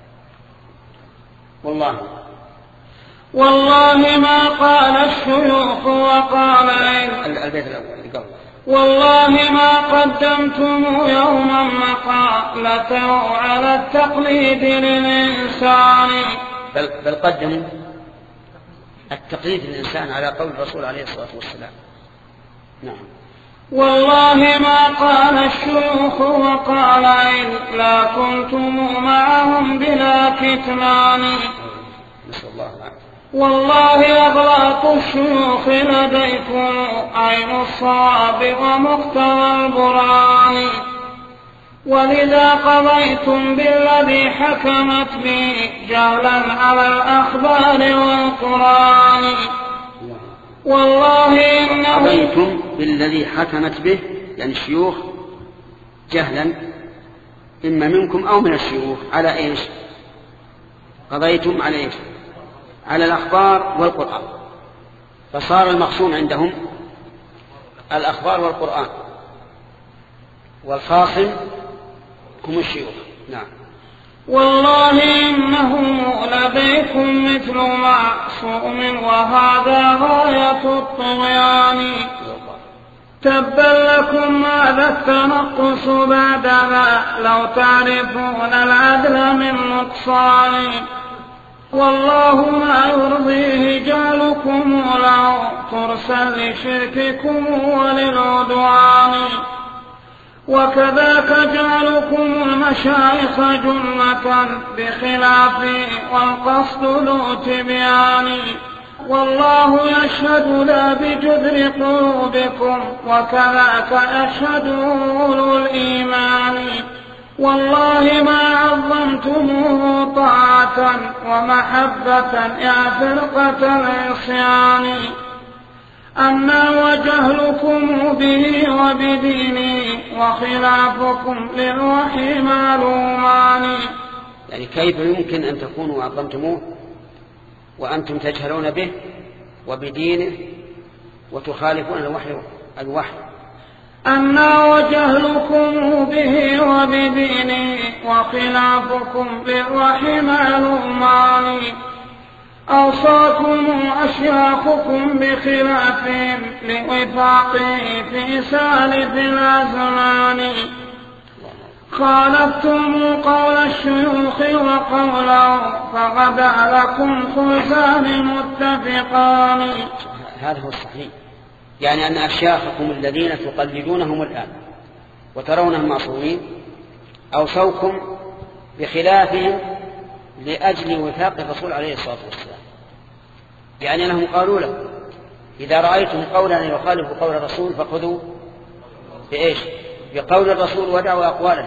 والله ما قال الشيوخ وقال البيت الأول قال والله ما قدمتم يوما مقالة على التقليد للإنسان. بل قدموا التقليد للإنسان على قول الرسول عليه الصلاة والسلام. نعم. والله ما قال الشيوخ وقال إلا كنتم معهم بلا كتمان. نسأل الله العافية. والله أغلاط الشيوخ لديكم عين الصواب ومقتضى البرهان، ولذا قضيتم بالذي حكمت به جهلا على الأخبار والقرآن. والله إنه قضيتم بالذي حكمت به، يعني الشيوخ جهلا إما منكم أو من الشيوخ، على إيش؟ قضيتم على إيش؟ على الأخبار والقرآن، فصار المخصوم عندهم الأخبار والقرآن، والخاصم هم الشيوخ. نعم. والله إنه لديكم مثل معصوم وهذا غاية الطغيان. تبا لكم هذا التنقص بعدما لو تعرفون العدل من نقصان. والله ما يرضيه جعلكم لو ترسل لشرككم وللعدوان، وكذاك جعلكم المشايخ جنة بخلافه والقصد ذو تبيان. والله يشهد لا بجذر قلوبكم وكذاك يشهد أولو الإيمان. والله ما عظمتموه طاعة ومحبة يا فرقة العصيان، أما وجهلكم به وبدينه وخلافكم للوحي معلومان. يعني كيف يمكن أن تكونوا عظمتموه وأنتم تجهلون به وبدينه وتخالفون الوحي؟ أما وجهلكم به وبدينه وخلافكم للوحي معلومان. أوصاكم أشياخكم بخلافهم لوفاقه في سالف الأزمان. خالفتم قول الشيوخ وقوله فغدا لكم خلفان متفقان. هذا هو الصحيح، يعني أن أشياخكم الذين تقلدونهم الآن وترونهم معصومين أوصوكم بخلافهم لأجل وفاق الرسول عليه الصلاة والسلام، يعني أنهم قالوا له إذا رأيتم قولا يخالف قول الرسول فخذوا بإيش؟ بقول الرسول ودعوا أقواله،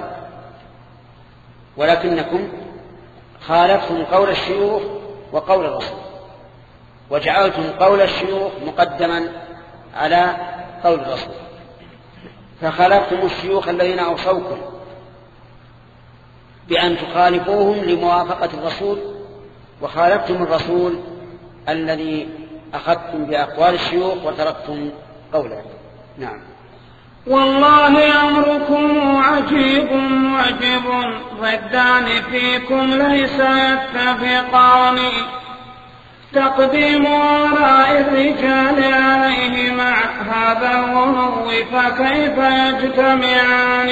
ولكنكم خالفتم قول الشيوخ وقول الرسول وجعلتم قول الشيوخ مقدما على قول الرسول، فخالفتم الشيوخ الذين أوصوكم بأن تخالفوهم لموافقة الرسول، وخالفتم الرسول الذي أخذتم بأقوال الشيوخ وتركتم قوله. نعم. والله أمركم عجيب معجب ضدان فيكم ليس يتفقان. تقديم آراء الرجال عليه مع هذا الغلو فكيف يجتمعان؟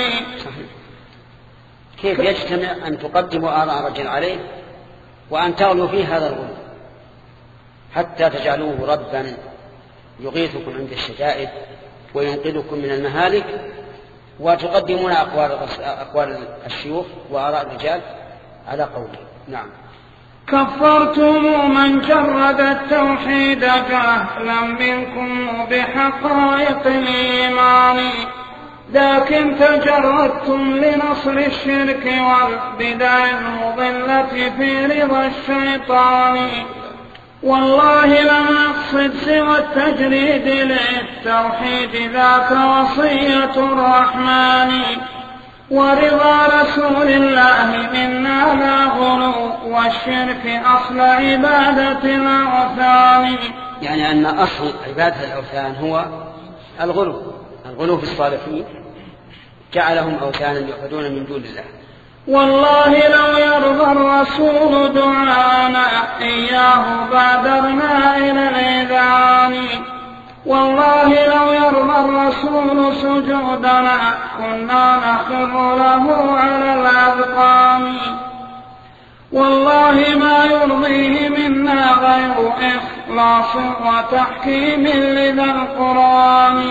كيف يجتمع أن تقدموا آراء الرجل عليه وأن تغلوا فيه هذا الغلو حتى تجعلوه ربا يغيثكم عند الشدائد وينقذكم من المهالك، وتقدمون أقوال الشيوخ وآراء الرجال على قوله. نعم. كفرتم من جرد التوحيد جهلا منكم بحقائق الإيمان لكن تجردتم لنصر الشرك والبدع المضلة في رضا الشيطان. والله لم أقصد سوى التجريد للتوحيد ذاك وصية الرحمن، ورضا رسول الله منا لا غلو، والشرك أصل عبادة الأوثان. يعني أن أصل عبادة الأوثان هو الغلو في الصالحين، جعلهم أوثانا يعبدون من دون الله. والله لو يرضى الرسول دعانا إياه بادرنا إلى الإذعان. والله لو يرضى الرسول سجودنا كنا نخر له على الأذقان. والله ما يرضيه منا غير إخلاص وتحكيم لذا القرآن.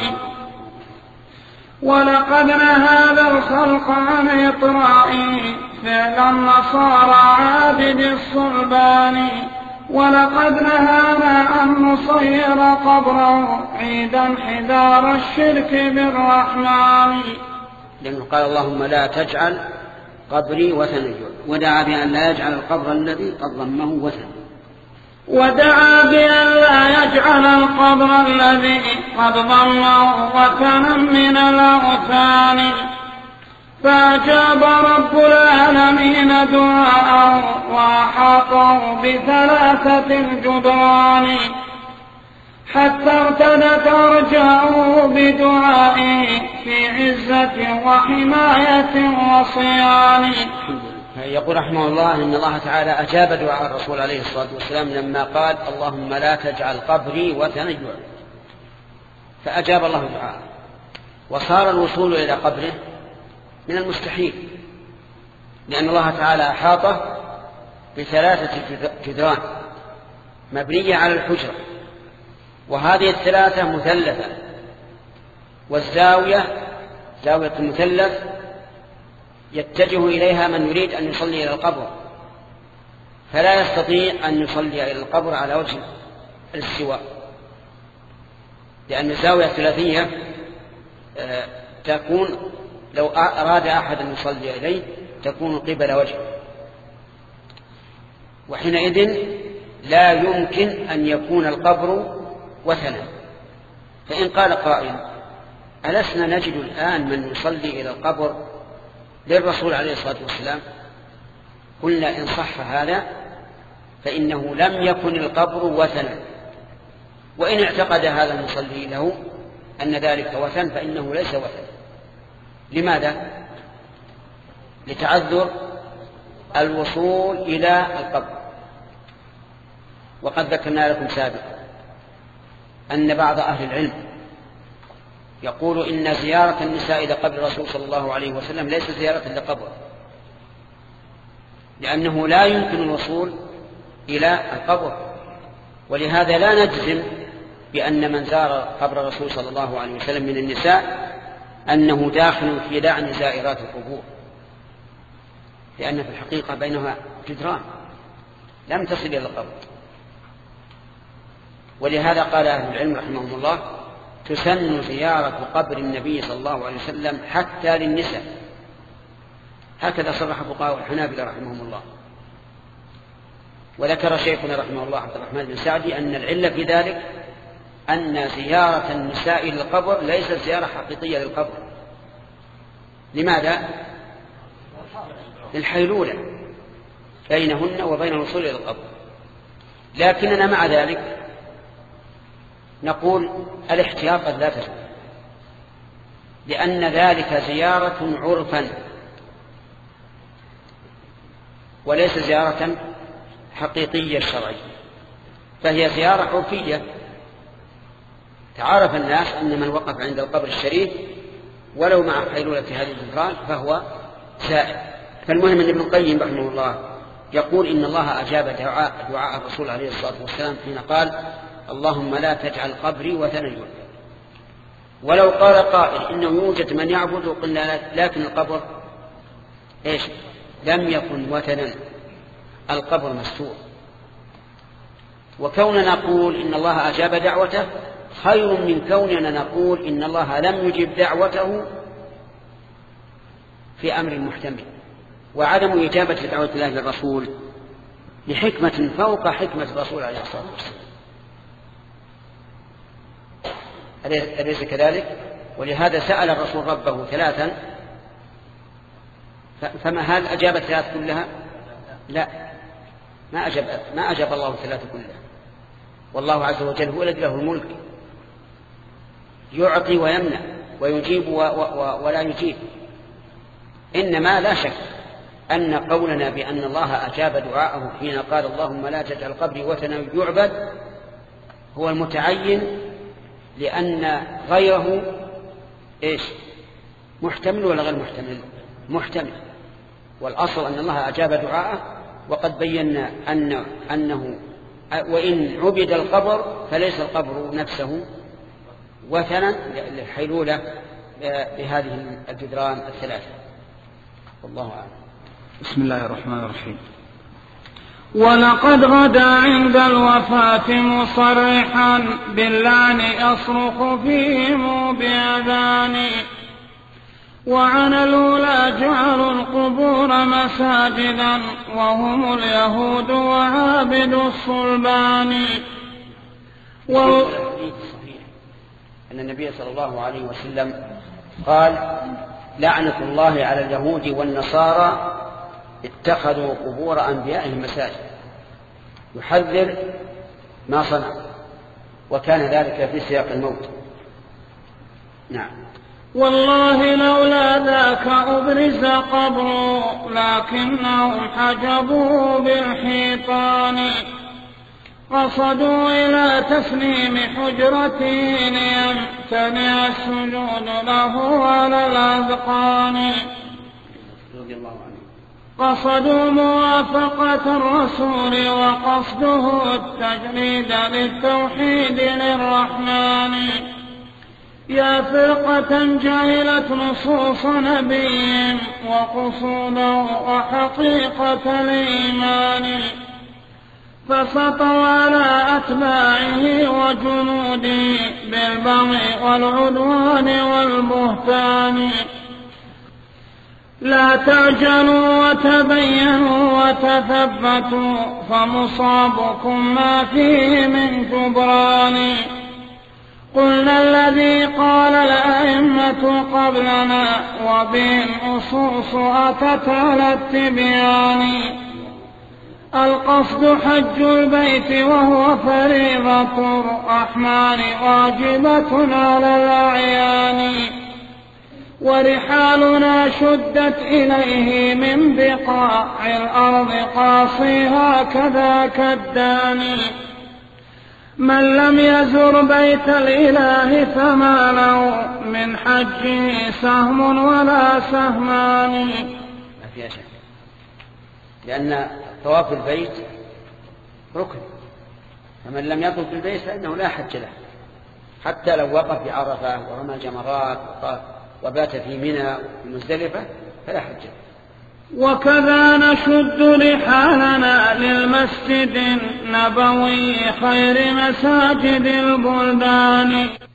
ولقد نهى ذا الخلق عن إطرائه فعل النصارى عابد الصلبان. ولقد نهانا أن نصير قبره عيدا حذار الشرك بالرحمن. لأنه قال اللهم لا تجعل قبري وثنا، ودعا بأن لا يجعل القبر الذي قد ضمه وثنا. ودعا بأن لا يجعل القبر الذي قد ضمه وثنا من الأوثان. فأجاب رب العالمين دعاءه وأحاطه بثلاثة الجدران، حتى ارتدت أرجاؤه بدعائه في عزة وحماية وصيان. يقول رحمه الله إن الله تعالى أجاب دعاء الرسول عليه الصلاة والسلام لما قال اللهم لا تجعل قبري وثنا يعبد، فأجاب الله دعاءه، وصار الوصول إلى قبره من المستحيل، لأن الله تعالى أحاطه بثلاثة جدران مبنية على الحجرة، وهذه الثلاثة مثلثة، والزاوية زاوية المثلث يتجه إليها من يريد أن يصلي إلى القبر، فلا يستطيع أن يصلي إلى القبر على وجه الاستواء، لأن الزاوية الثلاثية تكون لو أراد أحد أن يصلي إليه تكون قبل وجهه، وحينئذ لا يمكن أن يكون القبر وثنا. فإن قال قائل ألسنا نجد الآن من يصلي إلى القبر للرسول عليه الصلاة والسلام؟ قلنا إن صح هذا فإنه لم يكن القبر وثنا، وإن اعتقد هذا المصلي له أن ذلك وثن فإنه ليس وثن. لماذا؟ لتعذر الوصول إلى القبر. وقد ذكرنا لكم سابقا أن بعض أهل العلم يقول إن زيارة النساء إلى قبر الرسول صلى الله عليه وسلم ليس زيارة لقبر، لأنه لا يمكن الوصول إلى القبر، ولهذا لا نجزم بأن من زار قبر الرسول صلى الله عليه وسلم من النساء أنه داخل في لعن زائرات القبور، لأن في الحقيقة بينها جدران لم تصل إلى القبر. ولهذا قال أهل العلم رحمهم الله تسن زيارة قبر النبي صلى الله عليه وسلم حتى للنساء، هكذا صرح فقهاء الحنابلة رحمهم الله. وذكر شيخنا رحمه الله عبد الرحمن بن سعدي أن العلة في ذلك أن زيارة النساء للقبر ليست زيارة حقيقية للقبر. لماذا؟ للحيلولة بينهن وبين الوصول إلى القبر. لكننا مع ذلك نقول الاحتياط قد لا تزول، لأن ذلك زيارة عرفا وليس زيارة حقيقية شرعية، فهي زيارة عرفية. تعارف الناس أن من وقف عند القبر الشريف ولو مع حيلولة هذه الجدران فهو سائل. فالمهم أن ابن القيم رحمه الله يقول إن الله أجاب دعاء الرسول عليه الصلاة والسلام حين قال اللهم لا تجعل قبري وثنا يعبد. ولو قال قائل إنه يوجد من يعبد قلنا لكن القبر إيش؟ لم يكن وثنا، القبر مستور. وكوننا نقول إن الله أجاب دعوته خير من كوننا نقول إن الله لم يجب دعوته في أمر محتمل. وعدم إجابة دعوة الله للرسول لحكمة فوق حكمة الرسول عليه الصلاة والسلام، أليس كذلك؟ ولهذا سأل الرسول ربه 3، فما هل أجاب 3 كلها؟ لا، ما أجاب الله 3 كلها. والله عز وجل هو الذي له الملك، يعطي ويمنع ويجيب ولا يجيب. إنما لا شك أن قولنا بأن الله أجاب دعاءه حين قال اللهم لا تجعل قبري وثنا يعبد هو المتعين، لأن غيره محتمل ولا غير محتمل؟ محتمل. والأصل أن الله أجاب دعاءه، وقد بينا أنه وإن عبد القبر فليس القبر نفسه وثنا للحيلولة بهذه الجدران 3. والله أعلم. بسم الله الرحمن الرحيم. ولقد غدا عند الوفاة مصرحا باللعن أصرخ فيهم بأذاني، وعن الأولى جعلوا القبور مساجدا وهم اليهود وعابد الصلبان. أن النبي صلى الله عليه وسلم قال لعنة الله على اليهود والنصارى اتخذوا قبور أنبيائهم مساجد، يحذر ما صنع، وكان ذلك في سياق الموت. نعم. والله لولا ذاك أبرز قبر لكنهم حجبوا بالحيطان، قصدوا إلى تسليم حجرته ليمتنع السجود له على الأذقان. قصدوا موافقة الرسول وقصده التجريد للتوحيد للرحمن. يا فرقة جهلت نصوص نبي وقصوده وحقيقة الإيمان، فسطوا على أتباعه وجنوده بالبغي والعدوان والبهتان. لا تعجلوا وتبينوا وتثبتوا فمصابكم ما فيه من جبران. قلنا الذي قال الأئمة قبلنا وبه النصوص أتت على التبيان. القصد حج البيت وهو فريضة الرحمن واجبة على الأعيان، ورحالنا شدت إليه من بقاع الأرض قاصيها كذاك الداني. من لم يزر بيت الإله فما له من حجه سهم ولا سهمان. ما فيها شك، لأن طواف البيت ركن، فمن لم يطف بالبيت فإنه لا حج له، حتى لو وقف في عرفة ورمى الجمرات وبات في منى ومزدلفة فلا حج له. وكذا نشد رحالنا للمسجد النبوي خير مساجد البلدان.